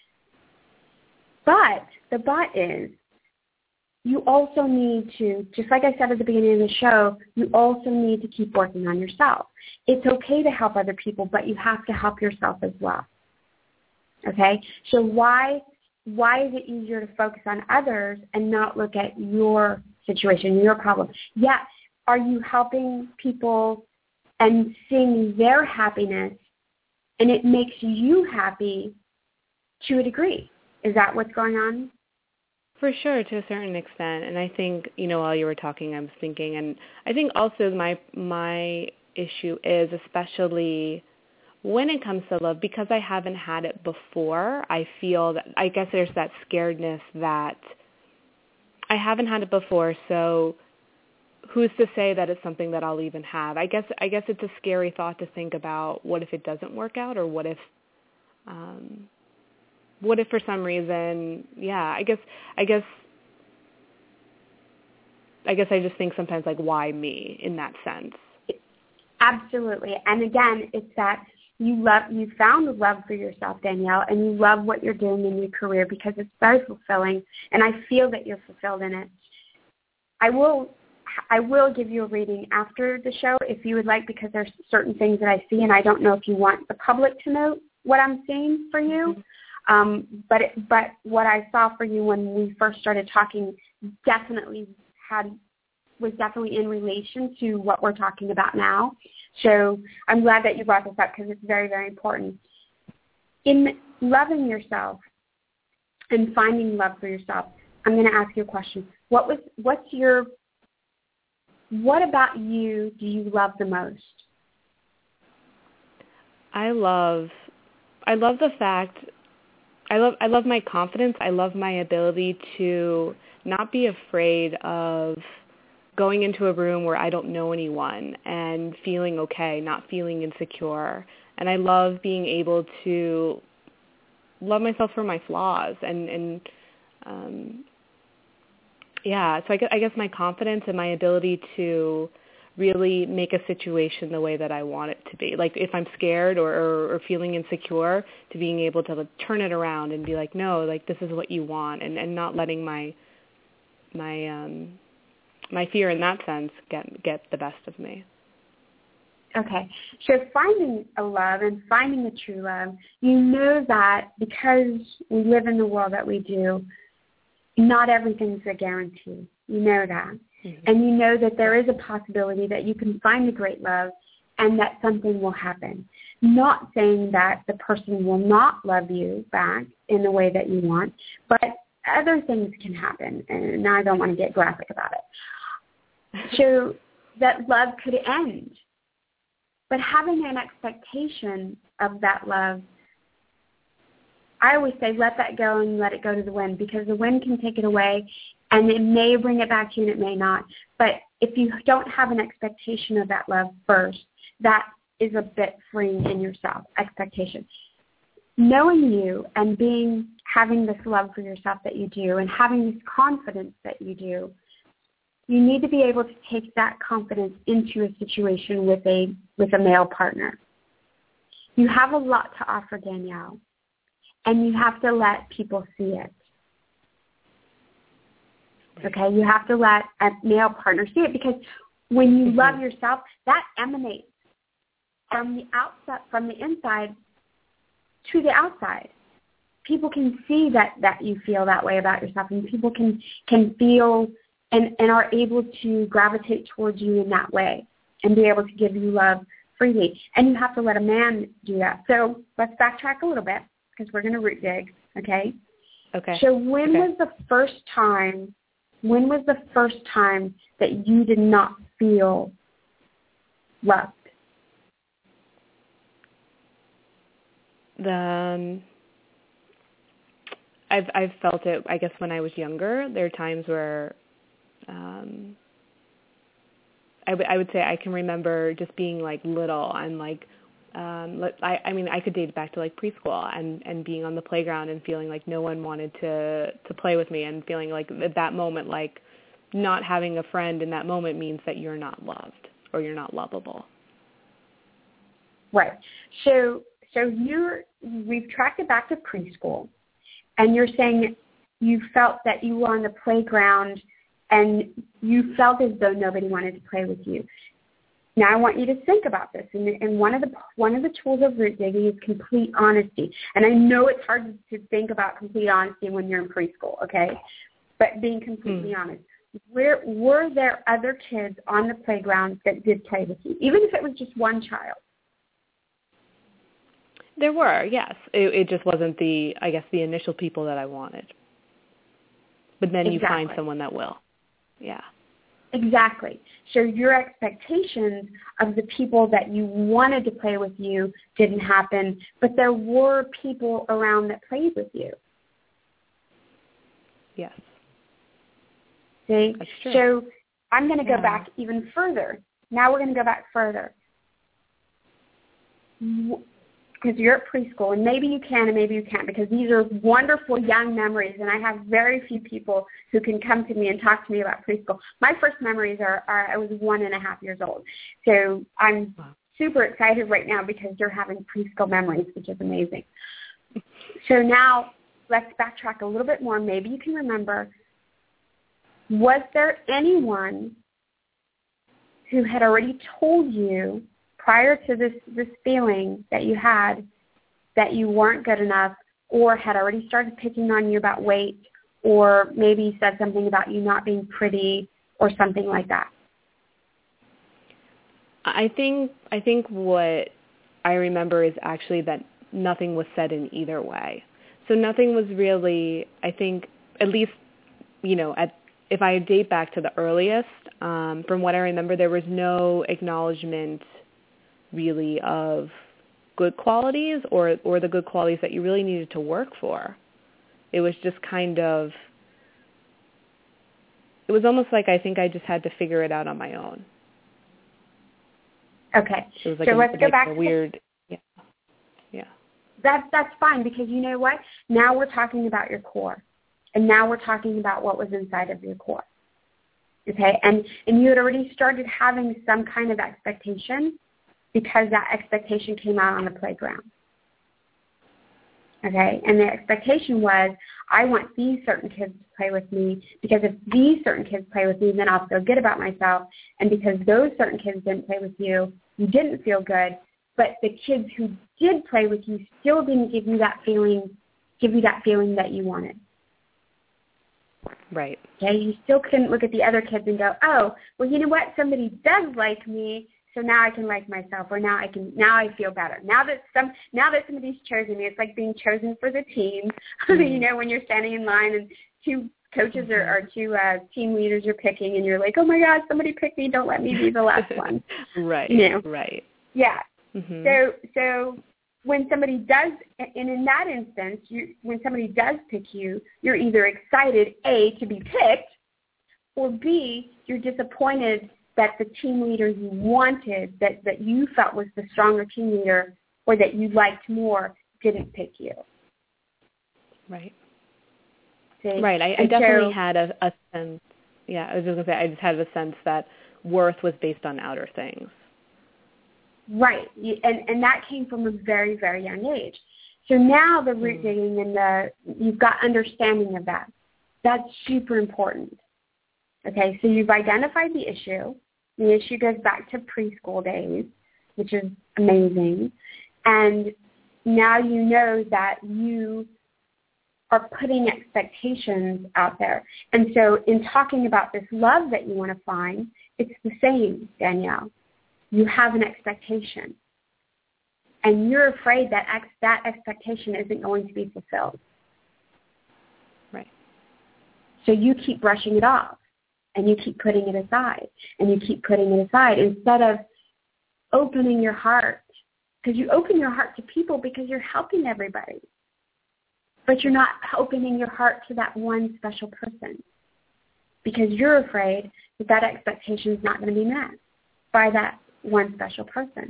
But the but is, you also need to, just like I said at the beginning of the show, you also need to keep working on yourself. It's okay to help other people, but you have to help yourself as well. Okay? So why is it easier to focus on others and not look at your situation, your problem? Yeah, are you helping people and seeing their happiness, and it makes you happy to a degree? Is that what's going on? For sure, to a certain extent. And I think, while you were talking, I was thinking, and I think also my issue is, especially when it comes to love, because I haven't had it before, I feel that, I guess there's that scaredness that I haven't had it before, so who's to say that it's something that I'll even have? I guess it's a scary thought to think about, what if it doesn't work out, or what if for some reason, I guess I just think sometimes, like, why me in that sense? Absolutely. And again, it's that you found love for yourself, Danielle, and you love what you're doing in your career because it's very fulfilling, and I feel that you're fulfilled in it. I will give you a reading after the show if you would like, because there's certain things that I see, and I don't know if you want the public to know what I'm seeing for you. But what I saw for you when we first started talking was definitely in relation to what we're talking about now. So I'm glad that you brought this up because it's very, very important. In loving yourself and finding love for yourself, I'm going to ask you a question. What about you do you love the most? I love the fact, I love my confidence. I love my ability to not be afraid of going into a room where I don't know anyone and feeling okay, not feeling insecure. And I love being able to love myself for my flaws so I guess my confidence and my ability to really make a situation the way that I want it to be. Like if I'm scared or feeling insecure, to being able to turn it around and be like, no, like this is what you want, and not letting my fear in that sense get the best of me. Okay. So finding a love and finding a true love, you know that because we live in the world that we do, not everything's a guarantee. You know that. Mm-hmm. And you know that there is a possibility that you can find a great love and that something will happen. Not saying that the person will not love you back in the way that you want, but other things can happen. And now I don't want to get graphic about it. So that love could end. But having an expectation of that love, I always say let that go and let it go to the wind, because the wind can take it away and it may bring it back to you and it may not. But if you don't have an expectation of that love first, that is a bit freeing in yourself, expectation. Knowing you and having this love for yourself that you do and having this confidence that you do, you need to be able to take that confidence into a situation with a male partner. You have a lot to offer, Danielle, and you have to let people see it. Okay, you have to let a male partner see it, because when you love yourself, that emanates from the outside, from the inside to the outside. People can see that you feel that way about yourself, and people can feel and are able to gravitate towards you in that way and be able to give you love freely. And you have to let a man do that. So let's backtrack a little bit, because we're going to root dig, okay? Okay. So when was the first time that you did not feel loved? I've felt it, I guess, when I was younger. There are times where I would say I can remember just being like little and like I could date back to like preschool and being on the playground and feeling like no one wanted to play with me, and feeling like at that moment, like not having a friend in that moment means that you're not loved or you're not lovable. Right. So we've tracked it back to preschool, and you're saying you felt that you were on the playground and you felt as though nobody wanted to play with you. Now I want you to think about this, and one of the tools of root digging is complete honesty. And I know it's hard to think about complete honesty when you're in preschool, okay? But being completely honest. were there other kids on the playground that did play with you, even if it was just one child? There were, yes. It just wasn't the initial people that I wanted. But then you find someone that will. Yeah. Exactly. So your expectations of the people that you wanted to play with you didn't happen, but there were people around that played with you. Yes. See? That's true. So I'm going to go back even further. Now we're going to go back further. Because you're at preschool, and maybe you can and maybe you can't, because these are wonderful young memories, and I have very few people who can come to me and talk to me about preschool. My first memories are I was 1.5 years old. So I'm super excited right now because you're having preschool memories, which is amazing. So now let's backtrack a little bit more. Maybe you can remember, was there anyone who had already told you prior to this feeling that you had that you weren't good enough, or had already started picking on you about weight, or maybe said something about you not being pretty or something like that? I think what I remember is actually that nothing was said in either way. So nothing was really, I think, at least, if I date back to the earliest, from what I remember, there was no acknowledgement really of good qualities or the good qualities that you really needed to work for. It was just kind of, it was almost like I think I just had to figure it out on my own. Okay. It was like so let's go back to weird, yeah. That's fine, because you know what? Now we're talking about your core, and now we're talking about what was inside of your core. Okay, and you had already started having some kind of expectation, because that expectation came out on the playground. Okay, and the expectation was, I want these certain kids to play with me, because if these certain kids play with me, then I'll feel good about myself. And because those certain kids didn't play with you, you didn't feel good. But the kids who did play with you still didn't give you that feeling that you wanted. Right. Okay, you still couldn't look at the other kids and go, oh, well, you know what? Somebody does like me, so now I can like myself, or now I feel better. Now that somebody's chosen me, it's like being chosen for the team. Mm-hmm. When you're standing in line and two coaches or two team leaders are picking, and you're like, oh my God, somebody picked me. Don't let me be the last one. Right. Right. Yeah. Mm-hmm. So when somebody does, and in that instance, when somebody does pick you, you're either excited, A, to be picked, or B, you're disappointed that the team leader you wanted, that you felt was the stronger team leader, or that you liked more, didn't pick you. Right. See? Right. I definitely had a sense. Yeah, I was just going to say, I just had a sense that worth was based on outer things. Right. And that came from a very, very young age. So now the root digging and you've got understanding of that. That's super important. Okay, so you've identified the issue. The issue goes back to preschool days, which is amazing. And now you know that you are putting expectations out there. And so in talking about this love that you want to find, it's the same, Danielle. You have an expectation. And you're afraid that that expectation isn't going to be fulfilled. Right. So you keep brushing it off. And you keep putting it aside, and you keep putting it aside instead of opening your heart. Because you open your heart to people because you're helping everybody. But you're not opening your heart to that one special person because you're afraid that expectation is not going to be met by that one special person.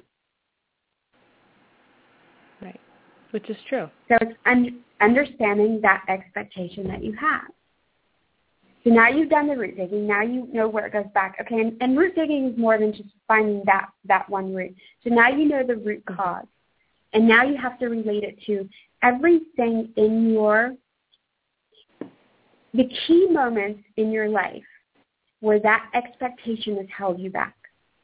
Right, which is true. So it's understanding that expectation that you have. So now you've done the root digging. Now you know where it goes back. Okay, and root digging is more than just finding that one root. So now you know the root cause. And now you have to relate it to everything in the key moments in your life where that expectation has held you back.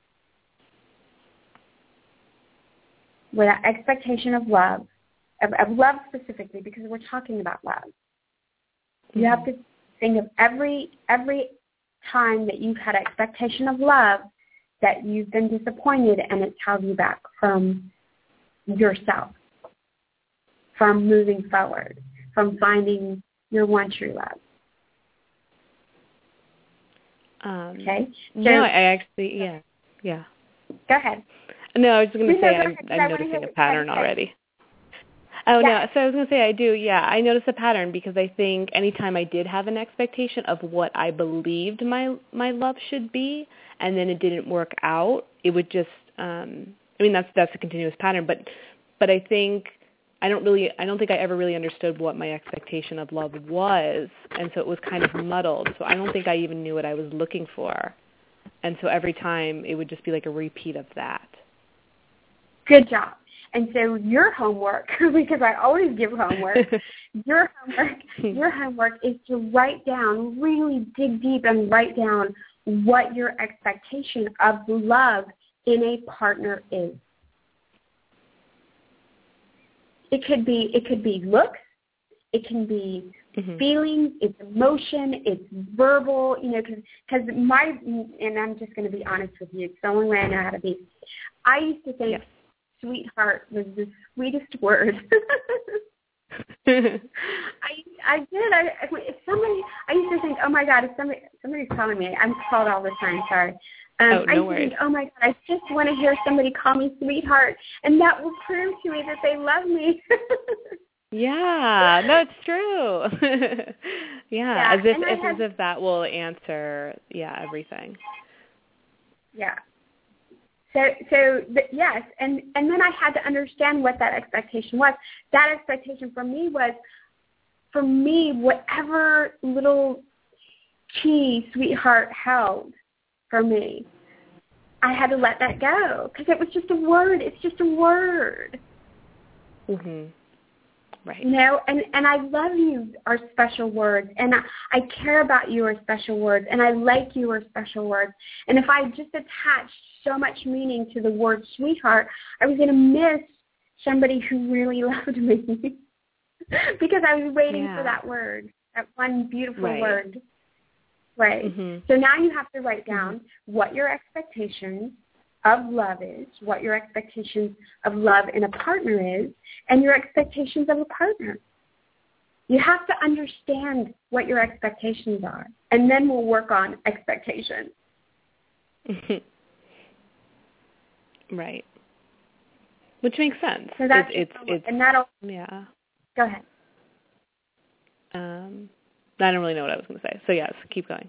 Where that expectation of love, of love specifically, because we're talking about love. You have to think of every time that you've had expectation of love that you've been disappointed and it's held you back from yourself, from moving forward, from finding your one true love? Okay? So, no, I actually, yeah. Go ahead. No, I was going to say I'm noticing a pattern already. Oh, no, so I was going to say I do, I notice a pattern because I think anytime I did have an expectation of what I believed my love should be and then it didn't work out, it would just, that's a continuous pattern, but I think I don't think I ever really understood what my expectation of love was, and so it was kind of muddled. So I don't think I even knew what I was looking for. And so every time it would just be like a repeat of that. Good job. And so your homework, because I always give homework, your homework is to write down, really dig deep and write down what your expectation of love in a partner is. It could be looks, it can be feelings, it's emotion, it's verbal, because and I'm just going to be honest with you, it's the only way I know how to be. I used to think sweetheart was the sweetest word. I did. I used to think, oh my God, if somebody's calling me. I'm called all the time. Sorry. No I used worries. to think, oh my God, I just want to hear somebody call me sweetheart, and that will prove to me that they love me. Yeah, no, it's true. As if that will answer, everything. Yeah. Yes, and then I had to understand what that expectation was. That expectation for me was, whatever little key sweetheart held for me, I had to let that go because it was just a word. It's just a word. Mhm. Right. And I love you are special words, and I care about you are special words, and I like you are special words. And if I just attached so much meaning to the word sweetheart, I was going to miss somebody who really loved me because I was waiting for that word, that one beautiful word. Right. Mm-hmm. So now you have to write down what your expectations of love is, what your expectations of love in a partner is, and your expectations of a partner. You have to understand what your expectations are, and then we'll work on expectations. Right. Which makes sense. So that's and that'll. Yeah. Go ahead. I don't really know what I was going to say. So yes, keep going.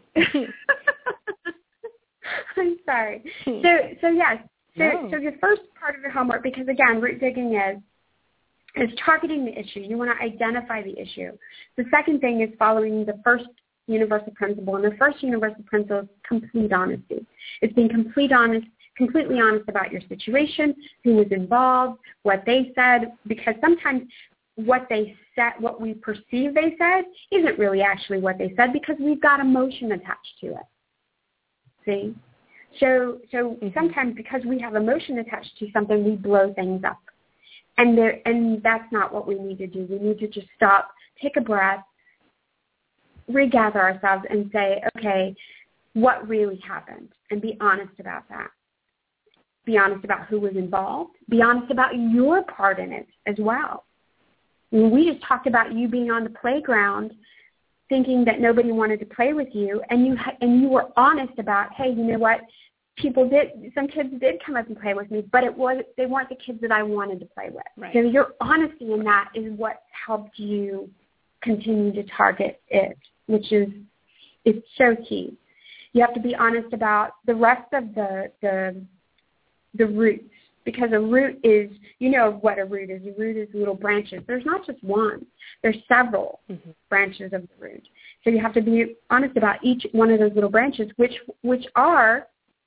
I'm sorry. So the first part of your homework, because again, root digging is targeting the issue. You want to identify the issue. The second thing is following the first universal principle, and the first universal principle is complete honesty. It's being completely honest about your situation, who was involved, what they said, because sometimes what they said, what we perceive they said, isn't really actually what they said because we've got emotion attached to it. See? So sometimes because we have emotion attached to something, we blow things up. And that's not what we need to do. We need to just stop, take a breath, regather ourselves and say, okay, what really happened? And be honest about that. Be honest about who was involved. Be honest about your part in it as well. I mean, we just talked about you being on the playground thinking that nobody wanted to play with you, and you were honest about, hey, you know what, some kids did come up and play with me, but they weren't the kids that I wanted to play with. Right. So your honesty in that is what helped you continue to target it, which is it's so key. You have to be honest about the rest of the roots, because a root is, you know what a root is. A root is little branches. There's not just one. There's several branches of the root. So you have to be honest about each one of those little branches, which are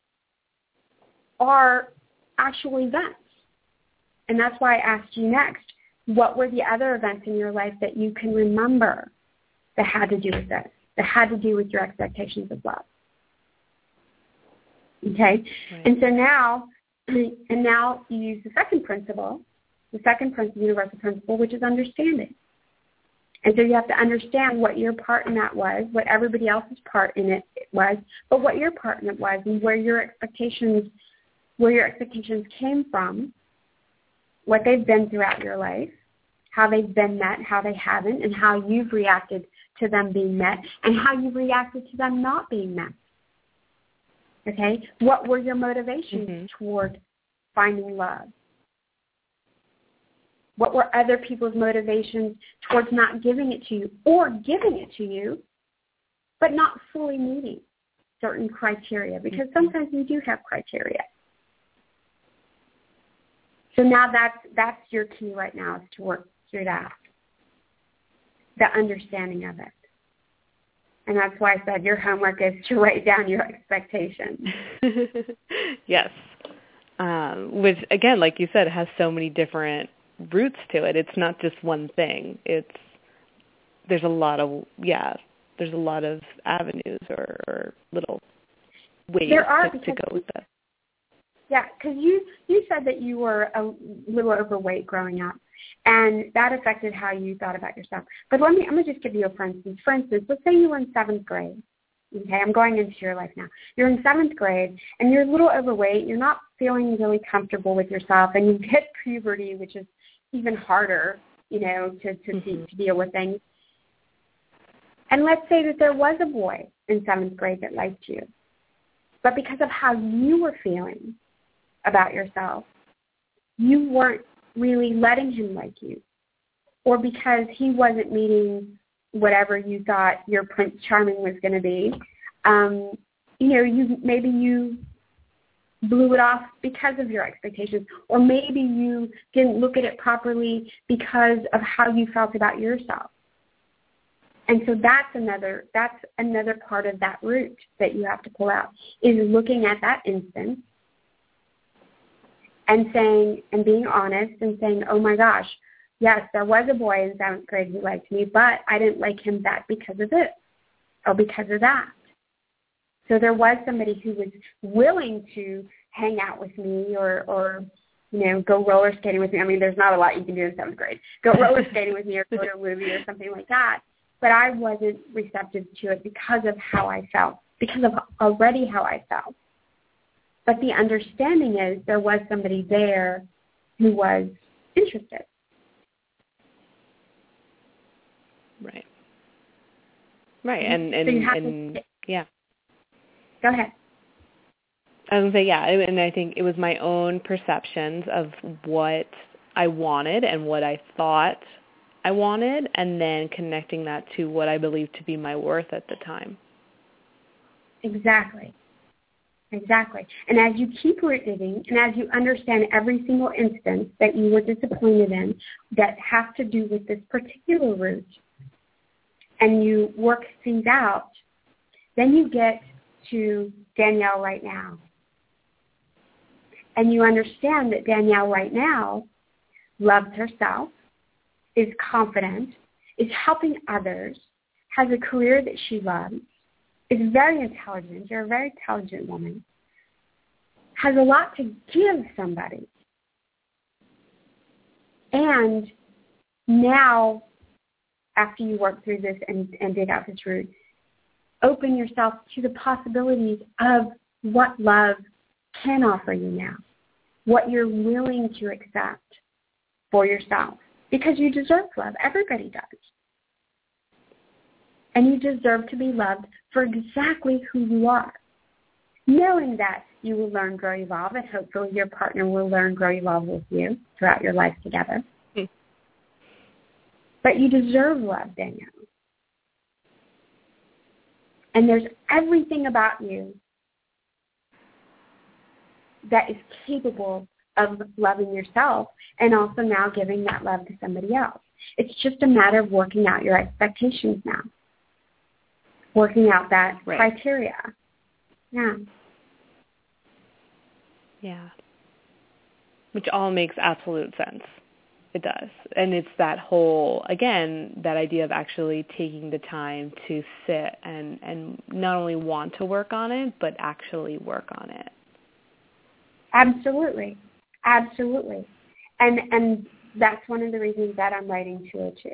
actual events. And that's why I asked you next, what were the other events in your life that you can remember that had to do with this, that had to do with your expectations of love? Okay? Right. And so now you use the second principle, universal principle, which is understanding. And so you have to understand what your part in that was, what everybody else's part in it was, but what your part in it was, and where your expectations came from, what they've been throughout your life, how they've been met, how they haven't, and how you've reacted to them being met, and how you've reacted to them not being met. Okay? What were your motivations toward finding love? What were other people's motivations towards not giving it to you, or giving it to you, but not fully meeting certain criteria? Because sometimes we do have criteria. So now that's your key right now, is to work through that, the understanding of it. And that's why I said your homework is to write down your expectations. Yes. Which, again, like you said, has so many different roots to it. It's not just one thing. There's a lot of avenues or little ways to go with that. Yeah, because you said that you were a little overweight growing up, and that affected how you thought about yourself. But I'm going to just give you a for instance. For instance, let's say you were in 7th grade. Okay, I'm going into your life now. You're in 7th grade, and you're a little overweight. You're not feeling really comfortable with yourself, and you hit puberty, which is even harder, to deal with things. And let's say that there was a boy in 7th grade that liked you, but because of how you were feeling about yourself, you weren't really letting him like you, or because he wasn't meeting whatever you thought your Prince Charming was going to be, you blew it off because of your expectations, or maybe you didn't look at it properly because of how you felt about yourself. And so that's another part of that root that you have to pull out, is looking at that instance and saying, and being honest and saying, oh my gosh, yes, there was a boy in 7th grade who liked me, but I didn't like him back because of this or because of that. So there was somebody who was willing to hang out with me or go roller skating with me. I mean, there's not a lot you can do in 7th grade. Go roller skating with me or go to a movie or something like that. But I wasn't receptive to it because of how I felt, because of already how I felt. But the understanding is there was somebody there who was interested. Right. Right. And yeah. Go ahead. I was going to say, yeah, and I think it was my own perceptions of what I wanted and what I thought I wanted, and then connecting that to what I believed to be my worth at the time. Exactly. And as you keep root digging, and as you understand every single instance that you were disappointed in that has to do with this particular root, and you work things out, then you get to Danielle right now. And you understand that Danielle right now loves herself, is confident, is helping others, has a career that she loves, is very intelligent. You're a very intelligent woman. Has a lot to give somebody. And now, after you work through this and dig out this root, open yourself to the possibilities of what love can offer you now, what you're willing to accept for yourself. Because you deserve love. Everybody does. And you deserve to be loved for exactly who you are, knowing that you will learn, grow, evolve, and hopefully your partner will learn, grow, evolve with you throughout your life together. But you deserve love, Danielle. And there's everything about you that is capable of loving yourself and also now giving that love to somebody else. It's just a matter of working out your expectations now, working out that criteria. Yeah. Yeah. Which all makes absolute sense. It does. And it's that whole, again, that idea of actually taking the time to sit and not only want to work on it, but actually work on it. Absolutely. And that's one of the reasons that I'm writing 202.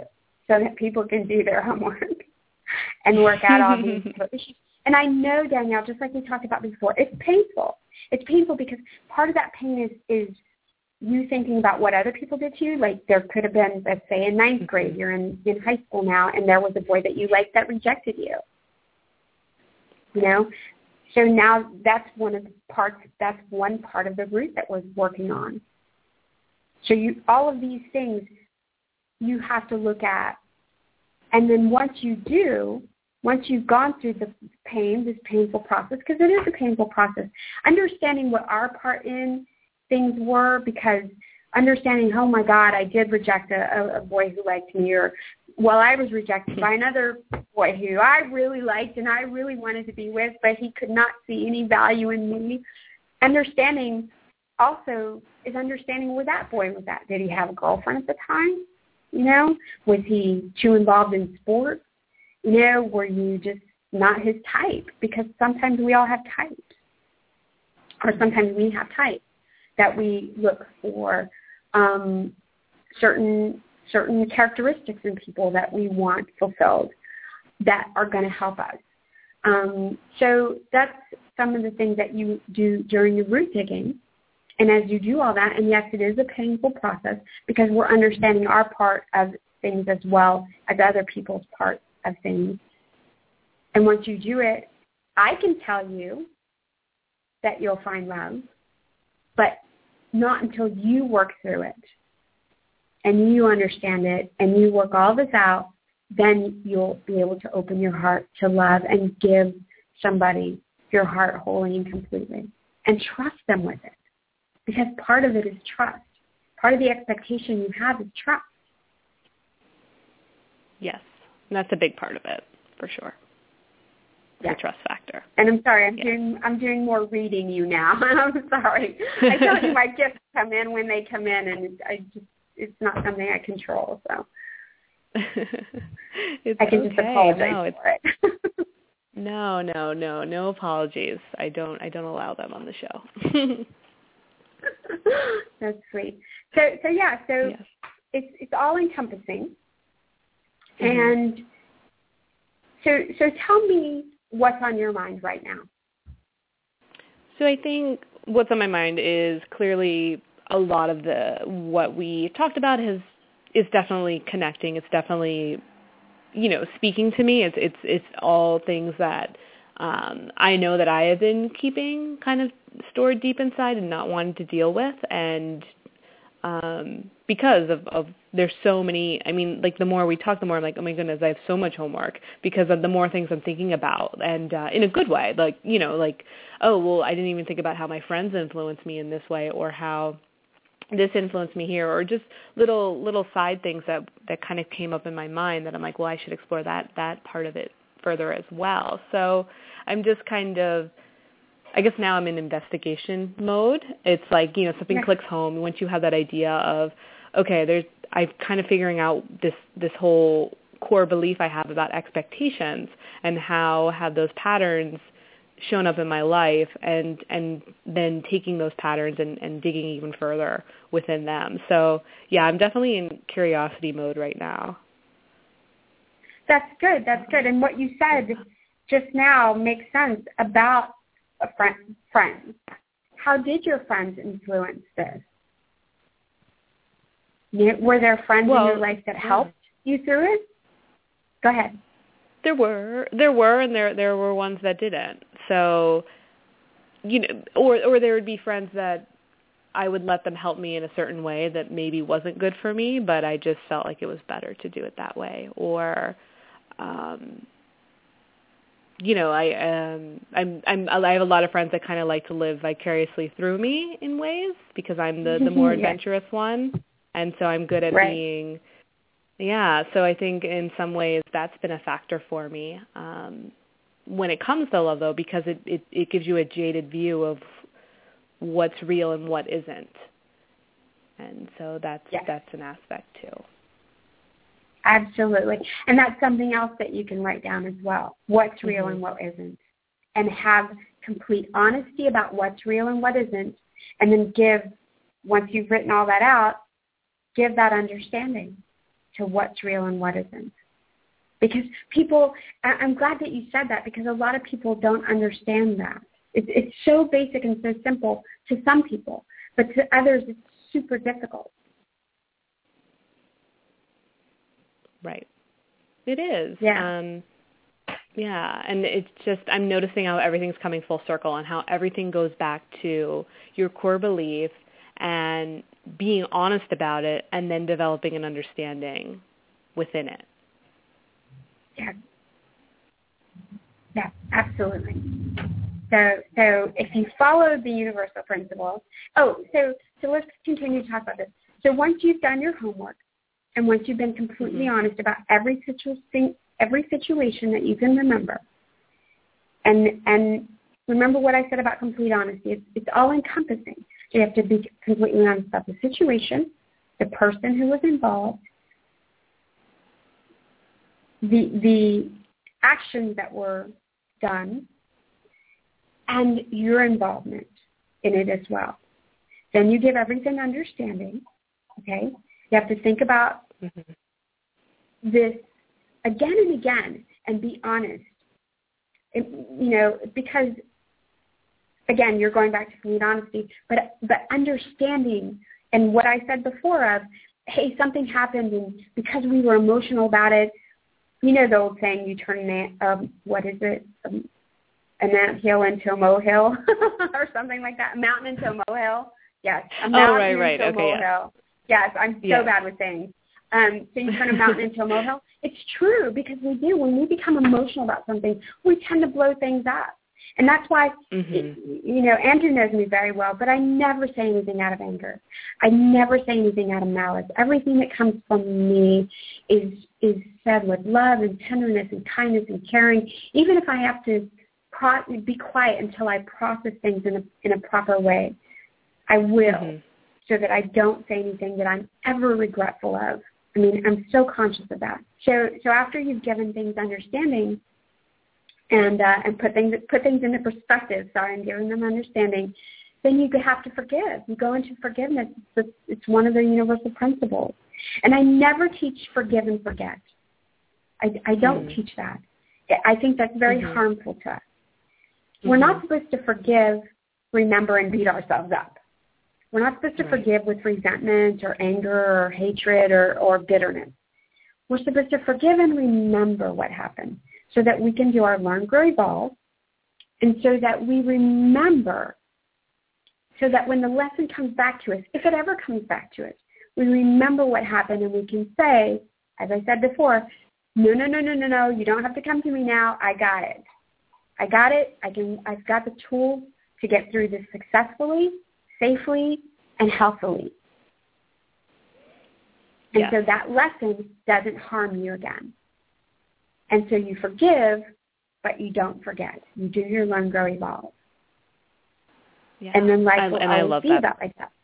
so that people can do their homework and work out all these issues. And I know, Danielle, just like we talked about before, it's painful. It's painful because part of that pain is you thinking about what other people did to you. Like there could have been, let's say, in ninth grade, you're in high school now, and there was a boy that you liked that rejected you. You know? So now that's one part of the root that we're working on. So all of these things you have to look at. And then once you've gone through the pain, this painful process, because it is a painful process, understanding what our part in things were, because understanding, oh my God, I did reject a boy who liked me, or I was rejected by another boy who I really liked and I really wanted to be with, but he could not see any value in me. Understanding also is understanding where that boy was at. Did he have a girlfriend at the time? You know, was he too involved in sports? You know, were you just not his type? Because sometimes we all have types, or sometimes we have types that we look for certain characteristics in people that we want fulfilled that are going to help us. So that's some of the things that you do during your root digging. And as you do all that, and yes, it is a painful process because we're understanding our part of things as well as other people's part of things. And once you do it, I can tell you that you'll find love, but not until you work through it and you understand it and you work all this out, then you'll be able to open your heart to love and give somebody your heart wholly and completely and trust them with it. Because part of it is trust. Part of the expectation you have is trust. Yes, and that's a big part of it, for sure. The trust factor. And I'm sorry, I'm doing more reading you now. I'm sorry. I tell you my gifts come in when they come in, and it's not something I control. So I can just apologize for it. No apologies. I don't allow them on the show. That's sweet. So yes. It's all encompassing. And so tell me what's on your mind right now. So I think what's on my mind is clearly a lot of what we talked about is definitely connecting. It's definitely, speaking to me. It's all things that I know that I have been keeping kind of stored deep inside and not wanting to deal with, and because of there's so many, the more we talk, the more I'm like, oh my goodness, I have so much homework because of the more things I'm thinking about, and in a good way, oh, well, I didn't even think about how my friends influenced me in this way, or how this influenced me here, or just little side things that kind of came up in my mind that I'm like, well, I should explore that part of it further as well. So I'm just kind of, I guess now I'm in investigation mode. It's like, something clicks home once you have that idea of, okay, I'm kind of figuring out this whole core belief I have about expectations and how have those patterns shown up in my life, and then taking those patterns and digging even further within them. So yeah, I'm definitely in curiosity mode right now. That's good. And what you said just now makes sense about friends. How did your friends influence this? Were there friends in your life that helped you through it? Go ahead. There were, and there were ones that didn't. So, or there would be friends that I would let them help me in a certain way that maybe wasn't good for me, but I just felt like it was better to do it that way. Or, I have a lot of friends that kind of like to live vicariously through me in ways because I'm the more adventurous one, and so I'm good at being. Yeah, so I think in some ways that's been a factor for me when it comes to love, though, because it gives you a jaded view of what's real and what isn't. And so that's an aspect, too. Absolutely. And that's something else that you can write down as well, what's real and what isn't, and have complete honesty about what's real and what isn't, and then once you've written all that out, give that understanding to what's real and what isn't. Because people, I'm glad that you said that, because a lot of people don't understand that. It's so basic and so simple to some people, but to others it's super difficult. Right. It is. Yeah. Yeah, and it's just, I'm noticing how everything's coming full circle and how everything goes back to your core belief and being honest about it and then developing an understanding within it. Yeah, absolutely. So if you follow the universal principles, so let's continue to talk about this. So once you've done your homework and once you've been completely honest about every situation that you can remember, and remember what I said about complete honesty, it's all encompassing. You have to be completely honest about the situation, the person who was involved, the actions that were done, and your involvement in it as well. Then you give everything understanding, okay? You have to think about this again and again and be honest. Because, again, you're going back to complete honesty, but understanding, and what I said before of, hey, something happened, and because we were emotional about it, you know the old saying, you turn an anthill into a molehill or something like that, a mountain into a molehill. Yes, a mountain into a molehill. Yes, I'm so bad with things. So you turn a mountain into a molehill. It's true, because we do. When we become emotional about something, we tend to blow things up. And that's why, Andrew knows me very well, but I never say anything out of anger. I never say anything out of malice. Everything that comes from me is said with love and tenderness and kindness and caring, even if I have to be quiet until I process things in a proper way. I will, so that I don't say anything that I'm ever regretful of. I mean, I'm so conscious of that. So after you've given things understanding and put things into perspective, I'm giving them understanding, then you have to forgive. You go into forgiveness. It's one of the universal principles. And I never teach forgive and forget. I don't teach that. I think that's very harmful to us. We're not supposed to forgive, remember, and beat ourselves up. We're not supposed to forgive with resentment or anger or hatred or bitterness. We're supposed to forgive and remember what happened so that we can do our learn, grow, evolve, and so that we remember, so that when the lesson comes back to us, if it ever comes back to us, we remember what happened and we can say, as I said before, no, you don't have to come to me now. I got it. I've got the tools to get through this successfully, safely, and healthily. And so that lesson doesn't harm you again. And so you forgive, but you don't forget. You do your learn, grow, evolve. Yeah. And then life will always be about like that.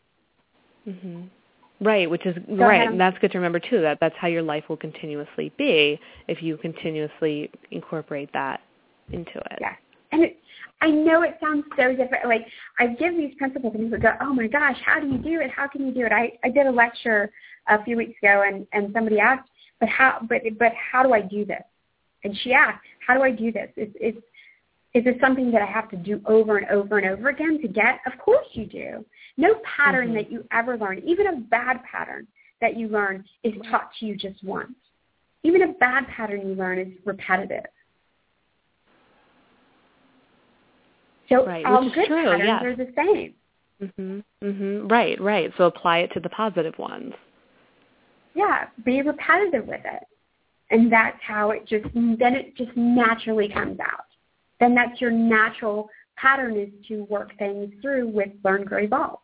Right, which is right. And that's good to remember, too, that's how your life will continuously be if you continuously incorporate that into it. Yeah. And I know it sounds so different. Like, I give these principles and people go, oh, my gosh, how do you do it? How can you do it? I did a lecture a few weeks ago, and somebody asked, but how do I do this? And she asked, how do I do this? Is it something that I have to do over and over and over again to get? Of course you do. No pattern that you ever learn, even a bad pattern that you learn, is taught to you just once. Even a bad pattern you learn is repetitive. So all good patterns are the same. Right. So apply it to the positive ones. Yeah, be repetitive with it. And that's how it just naturally comes out. Then that's your natural pattern, is to work things through with learn, grow, evolve.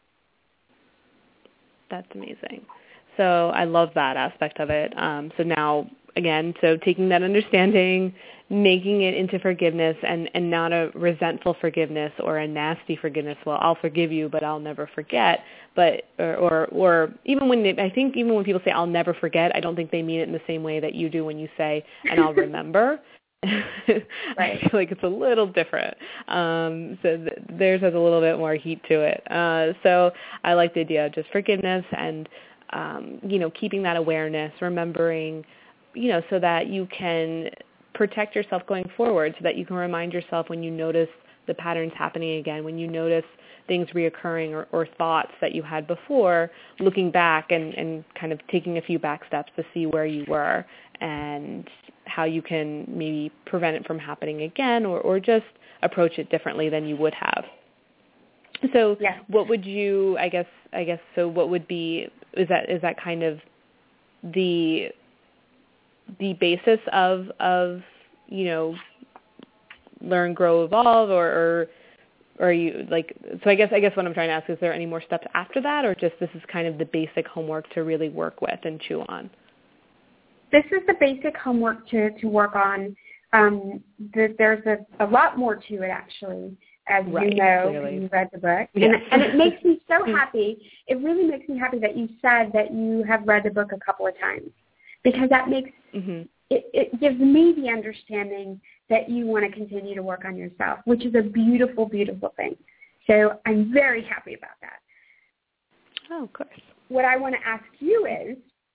That's amazing. So I love that aspect of it. So now, again, taking that understanding, making it into forgiveness, and not a resentful forgiveness or a nasty forgiveness. Well, I'll forgive you, but I'll never forget. But or even when even when people say I'll never forget, I don't think they mean it in the same way that you do when you say and I'll remember. I feel like it's a little different. So theirs has a little bit more heat to it. So I like the idea of just forgiveness and keeping that awareness, remembering, so that you can protect yourself going forward, so that you can remind yourself when you notice the patterns happening again, when you notice things reoccurring or thoughts that you had before, looking back and kind of taking a few back steps to see where you were and how you can maybe prevent it from happening again or just approach it differently than you would have. So what would you, I guess, so what would be, is that kind of the basis of learn, grow, evolve, or are you so I guess what I'm trying to ask, is there any more steps after that, or just this is kind of the basic homework to really work with and chew on? This is the basic homework to work on. There's a lot more to it, actually, as you know, clearly. when you read the book. Yes. And it makes me so happy. It really makes me happy that you said that you have read the book a couple of times, because that makes it gives me the understanding that you want to continue to work on yourself, which is a beautiful, beautiful thing. So I'm very happy about that. Oh, of course. What I want to ask you is,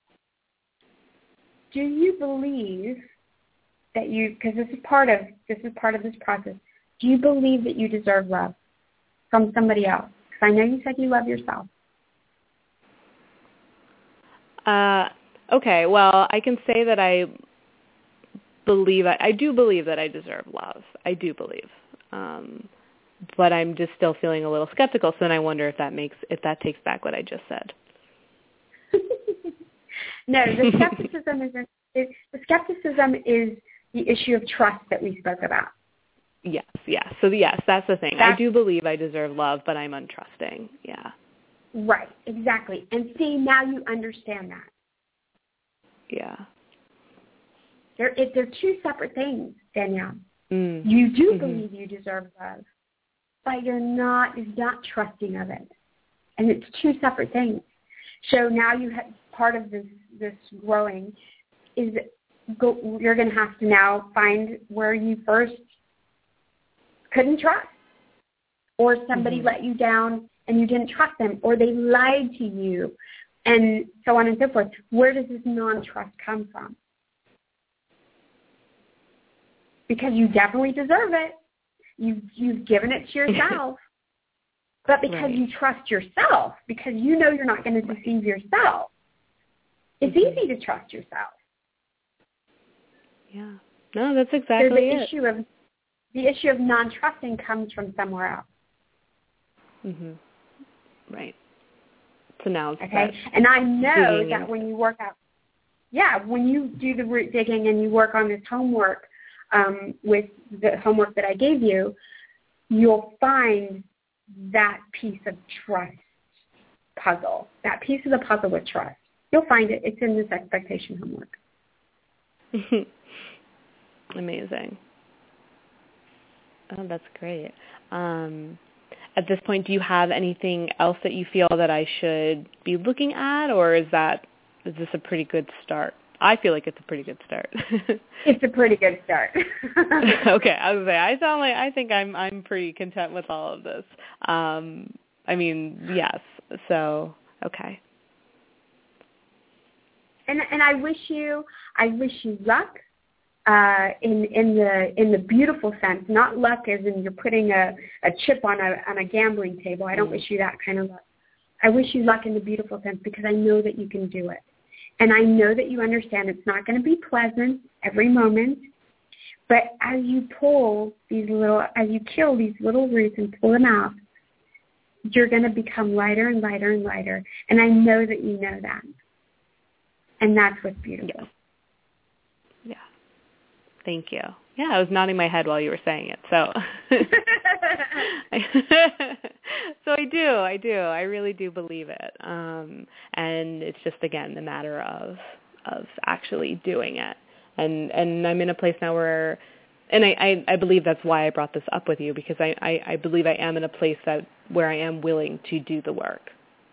do you believe that because this is part of this process, do you believe that you deserve love from somebody else? Because I know you said you love yourself. Okay, well, I can say that I do believe that I deserve love. I do believe. But I'm just still feeling a little skeptical, so then I wonder if that takes back what I just said. No, the skepticism is the issue of trust that we spoke about. Yes. So yes, that's the thing. I do believe I deserve love, but I'm untrusting. Yeah. Right, exactly. And see, now you understand that. Yeah. They're two separate things, Danielle. You do believe you deserve love, but you're not trusting of it. And it's two separate things. So now you have part of this growing is you're going to have to now find where you first couldn't trust, or somebody let you down and you didn't trust them, or they lied to you, and so on and so forth. Where does this non-trust come from? Because you definitely deserve it. You've given it to yourself. But because you trust yourself, because you know you're not going to deceive yourself, it's easy to trust yourself. Yeah. No, that's exactly it. The issue of non-trusting comes from somewhere else. Right. So now it's okay. And I know that when you work out, when you do the root digging and you work on this homework, with the homework that I gave you, you'll find that piece of trust puzzle, that piece of the puzzle with trust. You'll find it. It's in this expectation homework. Amazing. Oh, that's great. At this point, do you have anything else that you feel that I should be looking at, or is this a pretty good start? I feel like it's a pretty good start. It's a pretty good start. Okay, I was gonna say I think I'm pretty content with all of this. I mean, yes. So okay. And I wish you luck in the beautiful sense, not luck as in you're putting a chip on a gambling table. I don't wish you that kind of luck. I wish you luck in the beautiful sense, because I know that you can do it. And I know that you understand it's not going to be pleasant every moment, but as you kill these little roots and pull them out, you're going to become lighter and lighter and lighter. And I know that you know that. And that's what's beautiful. Yes. Yeah. Thank you. Yeah, I was nodding my head while you were saying it. So so I do. I really do believe it. And it's just, again, the matter of actually doing it. And I'm in a place now where, and I believe that's why I brought this up with you, because I believe I am in a place where I am willing to do the work.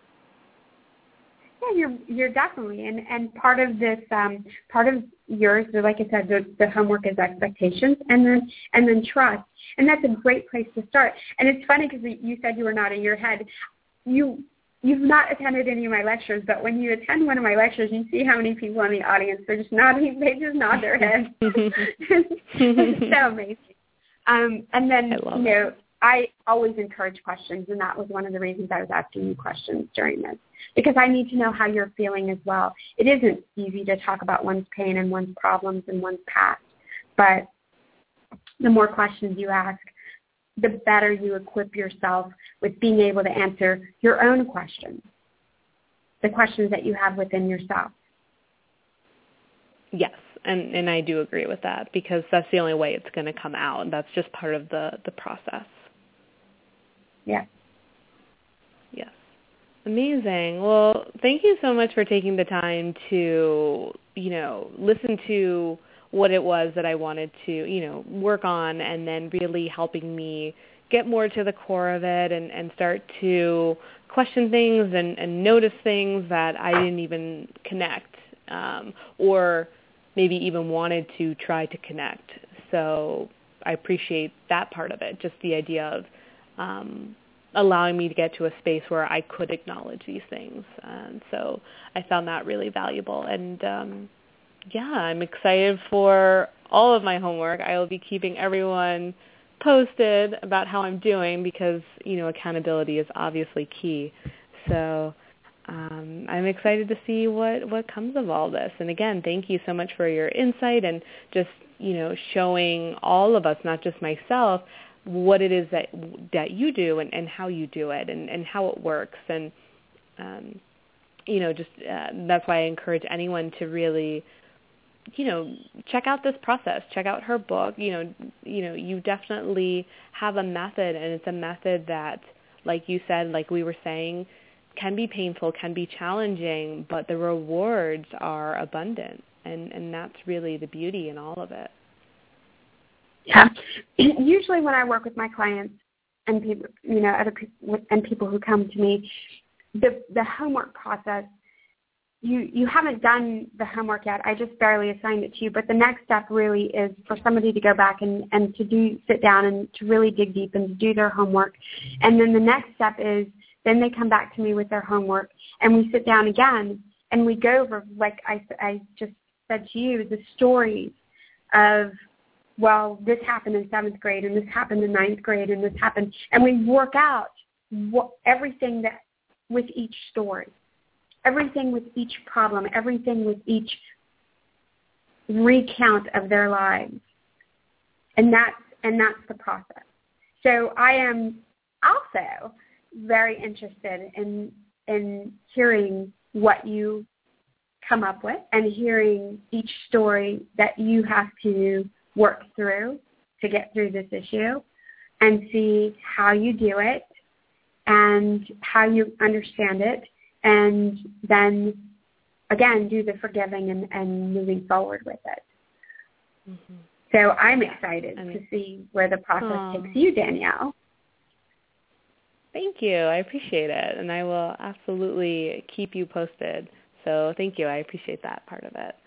Yeah, you're definitely, and part of this, part of yours, like I said, the homework is expectations, and then trust, and that's a great place to start. And it's funny because you said you were nodding your head. you've not attended any of my lectures, but when you attend one of my lectures, you see how many people in the audience, they're just nodding, they just nod their heads. It's so amazing. And then, I always encourage questions, and that was one of the reasons I was asking you questions during this, because I need to know how you're feeling as well. It isn't easy to talk about one's pain and one's problems and one's past, but the more questions you ask, the better you equip yourself with being able to answer your own questions, the questions that you have within yourself. Yes, and I do agree with that, because that's the only way it's going to come out. That's just part of the process. Yeah. Yes. Amazing. Well, thank you so much for taking the time to, listen to what it was that I wanted to, work on, and then really helping me get more to the core of it and start to question things and notice things that I didn't even connect or maybe even wanted to try to connect. So I appreciate that part of it, just the idea of allowing me to get to a space where I could acknowledge these things. So I found that really valuable. And I'm excited for all of my homework. I will be keeping everyone posted about how I'm doing, because, accountability is obviously key. So I'm excited to see what comes of all this. And again, thank you so much for your insight and just, showing all of us, not just myself, what it is that you do and how you do it and how it works. And, that's why I encourage anyone to really, check out this process, check out her book. You definitely have a method, and it's a method that, like you said, like we were saying, can be painful, can be challenging, but the rewards are abundant, and that's really the beauty in all of it. Yeah. Usually when I work with my clients and people, other people and people who come to me, the homework process, you haven't done the homework yet. I just barely assigned it to you, but the next step really is for somebody to go back and to sit down and to really dig deep and to do their homework. And then the next step is then they come back to me with their homework, and we sit down again and we go over, like I just said to you, the stories of, well, this happened in 7th grade, and this happened in 9th grade, and this happened, and we work out everything that with each story, everything with each problem, everything with each recount of their lives, and that's the process. So I am also very interested in hearing what you come up with and hearing each story that you have to work through to get through this issue, and see how you do it and how you understand it, and then, again, do the forgiving and moving forward with it. Mm-hmm. So I'm excited to see where the process takes you, Danielle. Thank you. I appreciate it, and I will absolutely keep you posted. So thank you. I appreciate that part of it.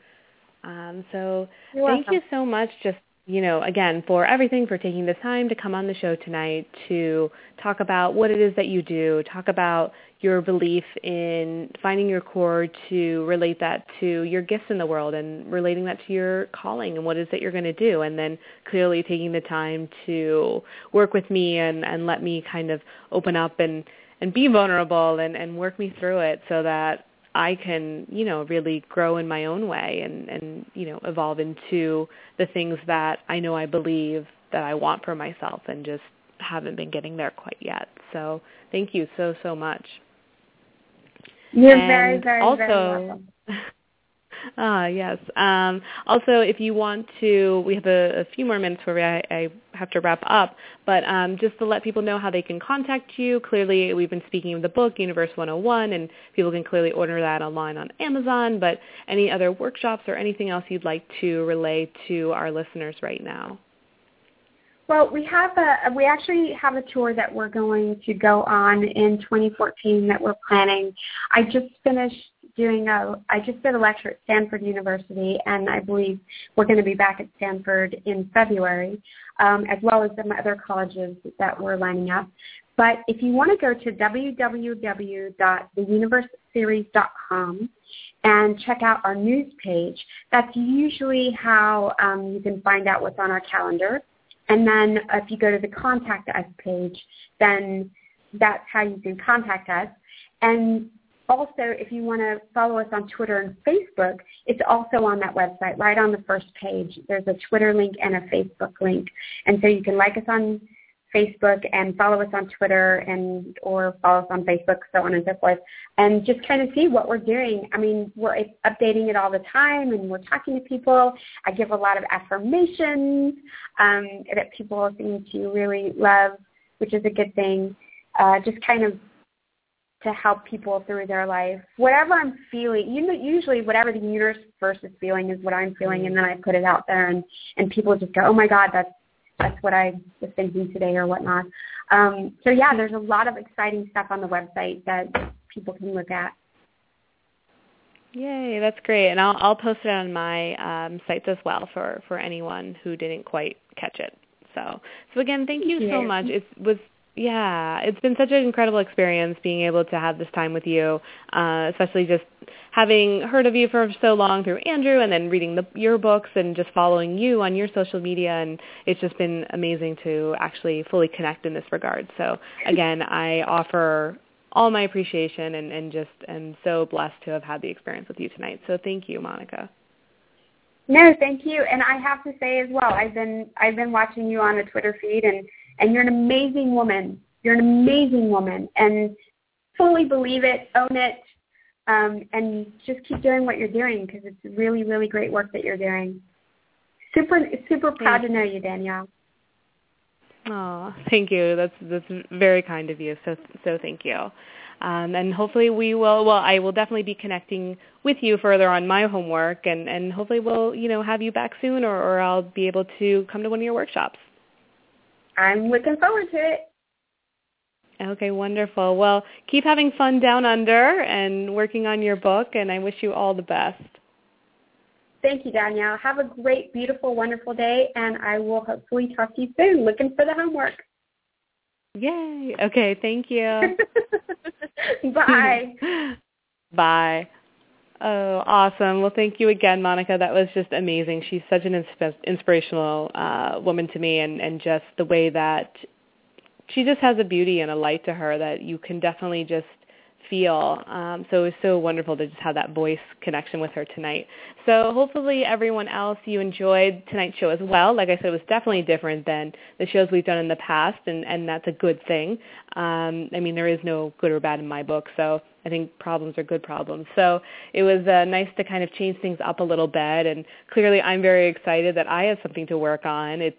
So thank you so much, just, again, for everything, for taking the time to come on the show tonight to talk about what it is that you do, talk about your belief in finding your core, to relate that to your gifts in the world and relating that to your calling and what it is that you're going to do, and then clearly taking the time to work with me and let me kind of open up and be vulnerable and work me through it so that I can, really grow in my own way and evolve into the things that I know I believe that I want for myself and just haven't been getting there quite yet. So thank you so, so much. You're very, very, very welcome. Yes. Also, if you want to, we have a few more minutes where I have to wrap up, but just to let people know how they can contact you. Clearly, we've been speaking of the book, Universe 101, and people can clearly order that online on Amazon, but any other workshops or anything else you'd like to relay to our listeners right now? Well, we actually have a tour that we're going to go on in 2014 that we're planning. I just did a lecture at Stanford University, and I believe we're going to be back at Stanford in February, as well as some other colleges that we're lining up. But if you want to go to www.theuniverseseries.com and check out our news page, that's usually how you can find out what's on our calendar. And then if you go to the Contact Us page, then that's how you can contact us. And also, if you want to follow us on Twitter and Facebook, it's also on that website, right on the first page. There's a Twitter link and a Facebook link. And so you can like us on Facebook and follow us on Twitter or follow us on Facebook, so on and so forth, and just kind of see what we're doing. I mean, we're updating it all the time, and we're talking to people. I give a lot of affirmations that people seem to really love, which is a good thing, just kind of to help people through their life. Whatever I'm feeling, usually whatever the universe is feeling is what I'm feeling, and then I put it out there, and people just go, oh, my God, that's what I was thinking today or whatnot. So, yeah, there's a lot of exciting stuff on the website that people can look at. Yay, that's great. And I'll post it on my sites as well for anyone who didn't quite catch it. So again, thank you so much. It's been such an incredible experience being able to have this time with you, especially just having heard of you for so long through Andrew and then reading your books and just following you on your social media. And it's just been amazing to actually fully connect in this regard. So, again, I offer all my appreciation and just am so blessed to have had the experience with you tonight. So thank you, Monica. No, thank you. And I have to say as well, I've been watching you on the Twitter feed, and you're an amazing woman. You're an amazing woman, and fully believe it, own it, and just keep doing what you're doing, because it's really, really great work that you're doing. Super proud to know you, Danielle. Oh, thank you. That's very kind of you. So thank you. And hopefully I will definitely be connecting with you further on my homework, and hopefully we'll, have you back soon, or I'll be able to come to one of your workshops. I'm looking forward to it. Okay, wonderful. Well, keep having fun down under and working on your book, and I wish you all the best. Thank you, Danielle. Have a great, beautiful, wonderful day, and I will hopefully talk to you soon. Looking for the homework. Yay. Okay, thank you. Bye. Bye. Oh, awesome. Well, thank you again, Monica. That was just amazing. She's such an inspirational woman to me, and just the way that she just has a beauty and a light to her that you can definitely just feel. So it was so wonderful to just have that voice connection with her tonight. So hopefully everyone else, you enjoyed tonight's show as well. Like I said, it was definitely different than the shows we've done in the past, and that's a good thing. There is no good or bad in my book, so I think problems are good problems. So it was nice to kind of change things up a little bit, and clearly I'm very excited that I have something to work on. It's,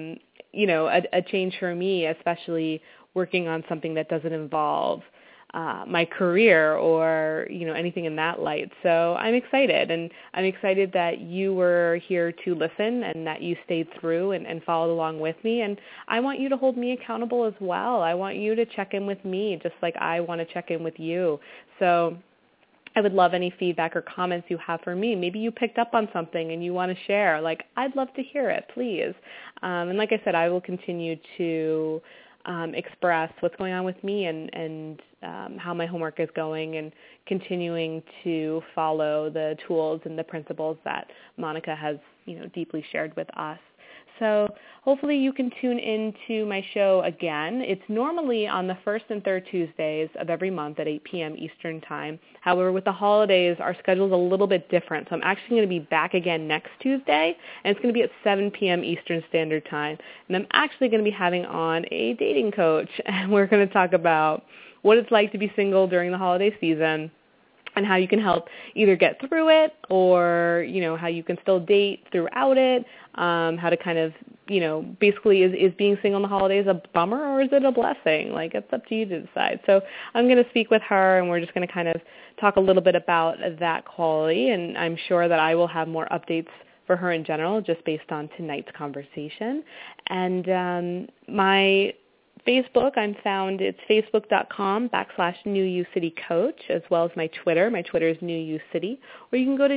a change for me, especially working on something that doesn't involve my career or, anything in that light. So I'm excited, and I'm excited that you were here to listen and that you stayed through and followed along with me. And I want you to hold me accountable as well. I want you to check in with me just like I want to check in with you. So I would love any feedback or comments you have for me. Maybe you picked up on something and you want to share. I'd love to hear it, please. And like I said, I will continue to express what's going on with me and how my homework is going, and continuing to follow the tools and the principles that Monica has, deeply shared with us. So hopefully you can tune into my show again. It's normally on the first and third Tuesdays of every month at 8 p.m. Eastern Time. However, with the holidays, our schedule is a little bit different. So I'm actually going to be back again next Tuesday, and it's going to be at 7 p.m. Eastern Standard Time. And I'm actually going to be having on a dating coach, and we're going to talk about what it's like to be single during the holiday season, and how you can help either get through it, or, how you can still date throughout it, how to kind of, basically is being single in the holidays a bummer, or is it a blessing? It's up to you to decide. So I'm going to speak with her, and we're just going to kind of talk a little bit about that quality, and I'm sure that I will have more updates for her in general just based on tonight's conversation. And my Facebook, I'm found, it's facebook.com/New You City Coach, as well as my Twitter. My Twitter is New You City, or you can go to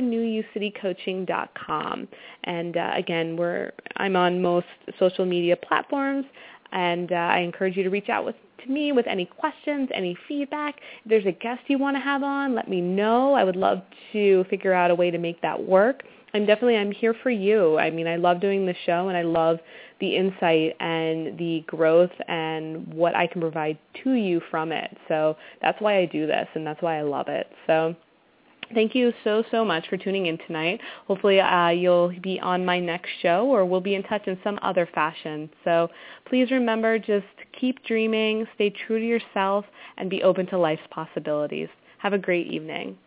newucitycoaching.com. And again, I'm on most social media platforms, And I encourage you to reach out to me with any questions, any feedback. If there's a guest you want to have on, let me know. I would love to figure out a way to make that work. I'm here for you. I mean, I love doing the show, and I love the insight and the growth and what I can provide to you from it. So that's why I do this, and that's why I love it. So thank you so, so much for tuning in tonight. Hopefully you'll be on my next show, or we'll be in touch in some other fashion. So please remember, just keep dreaming, stay true to yourself, and be open to life's possibilities. Have a great evening.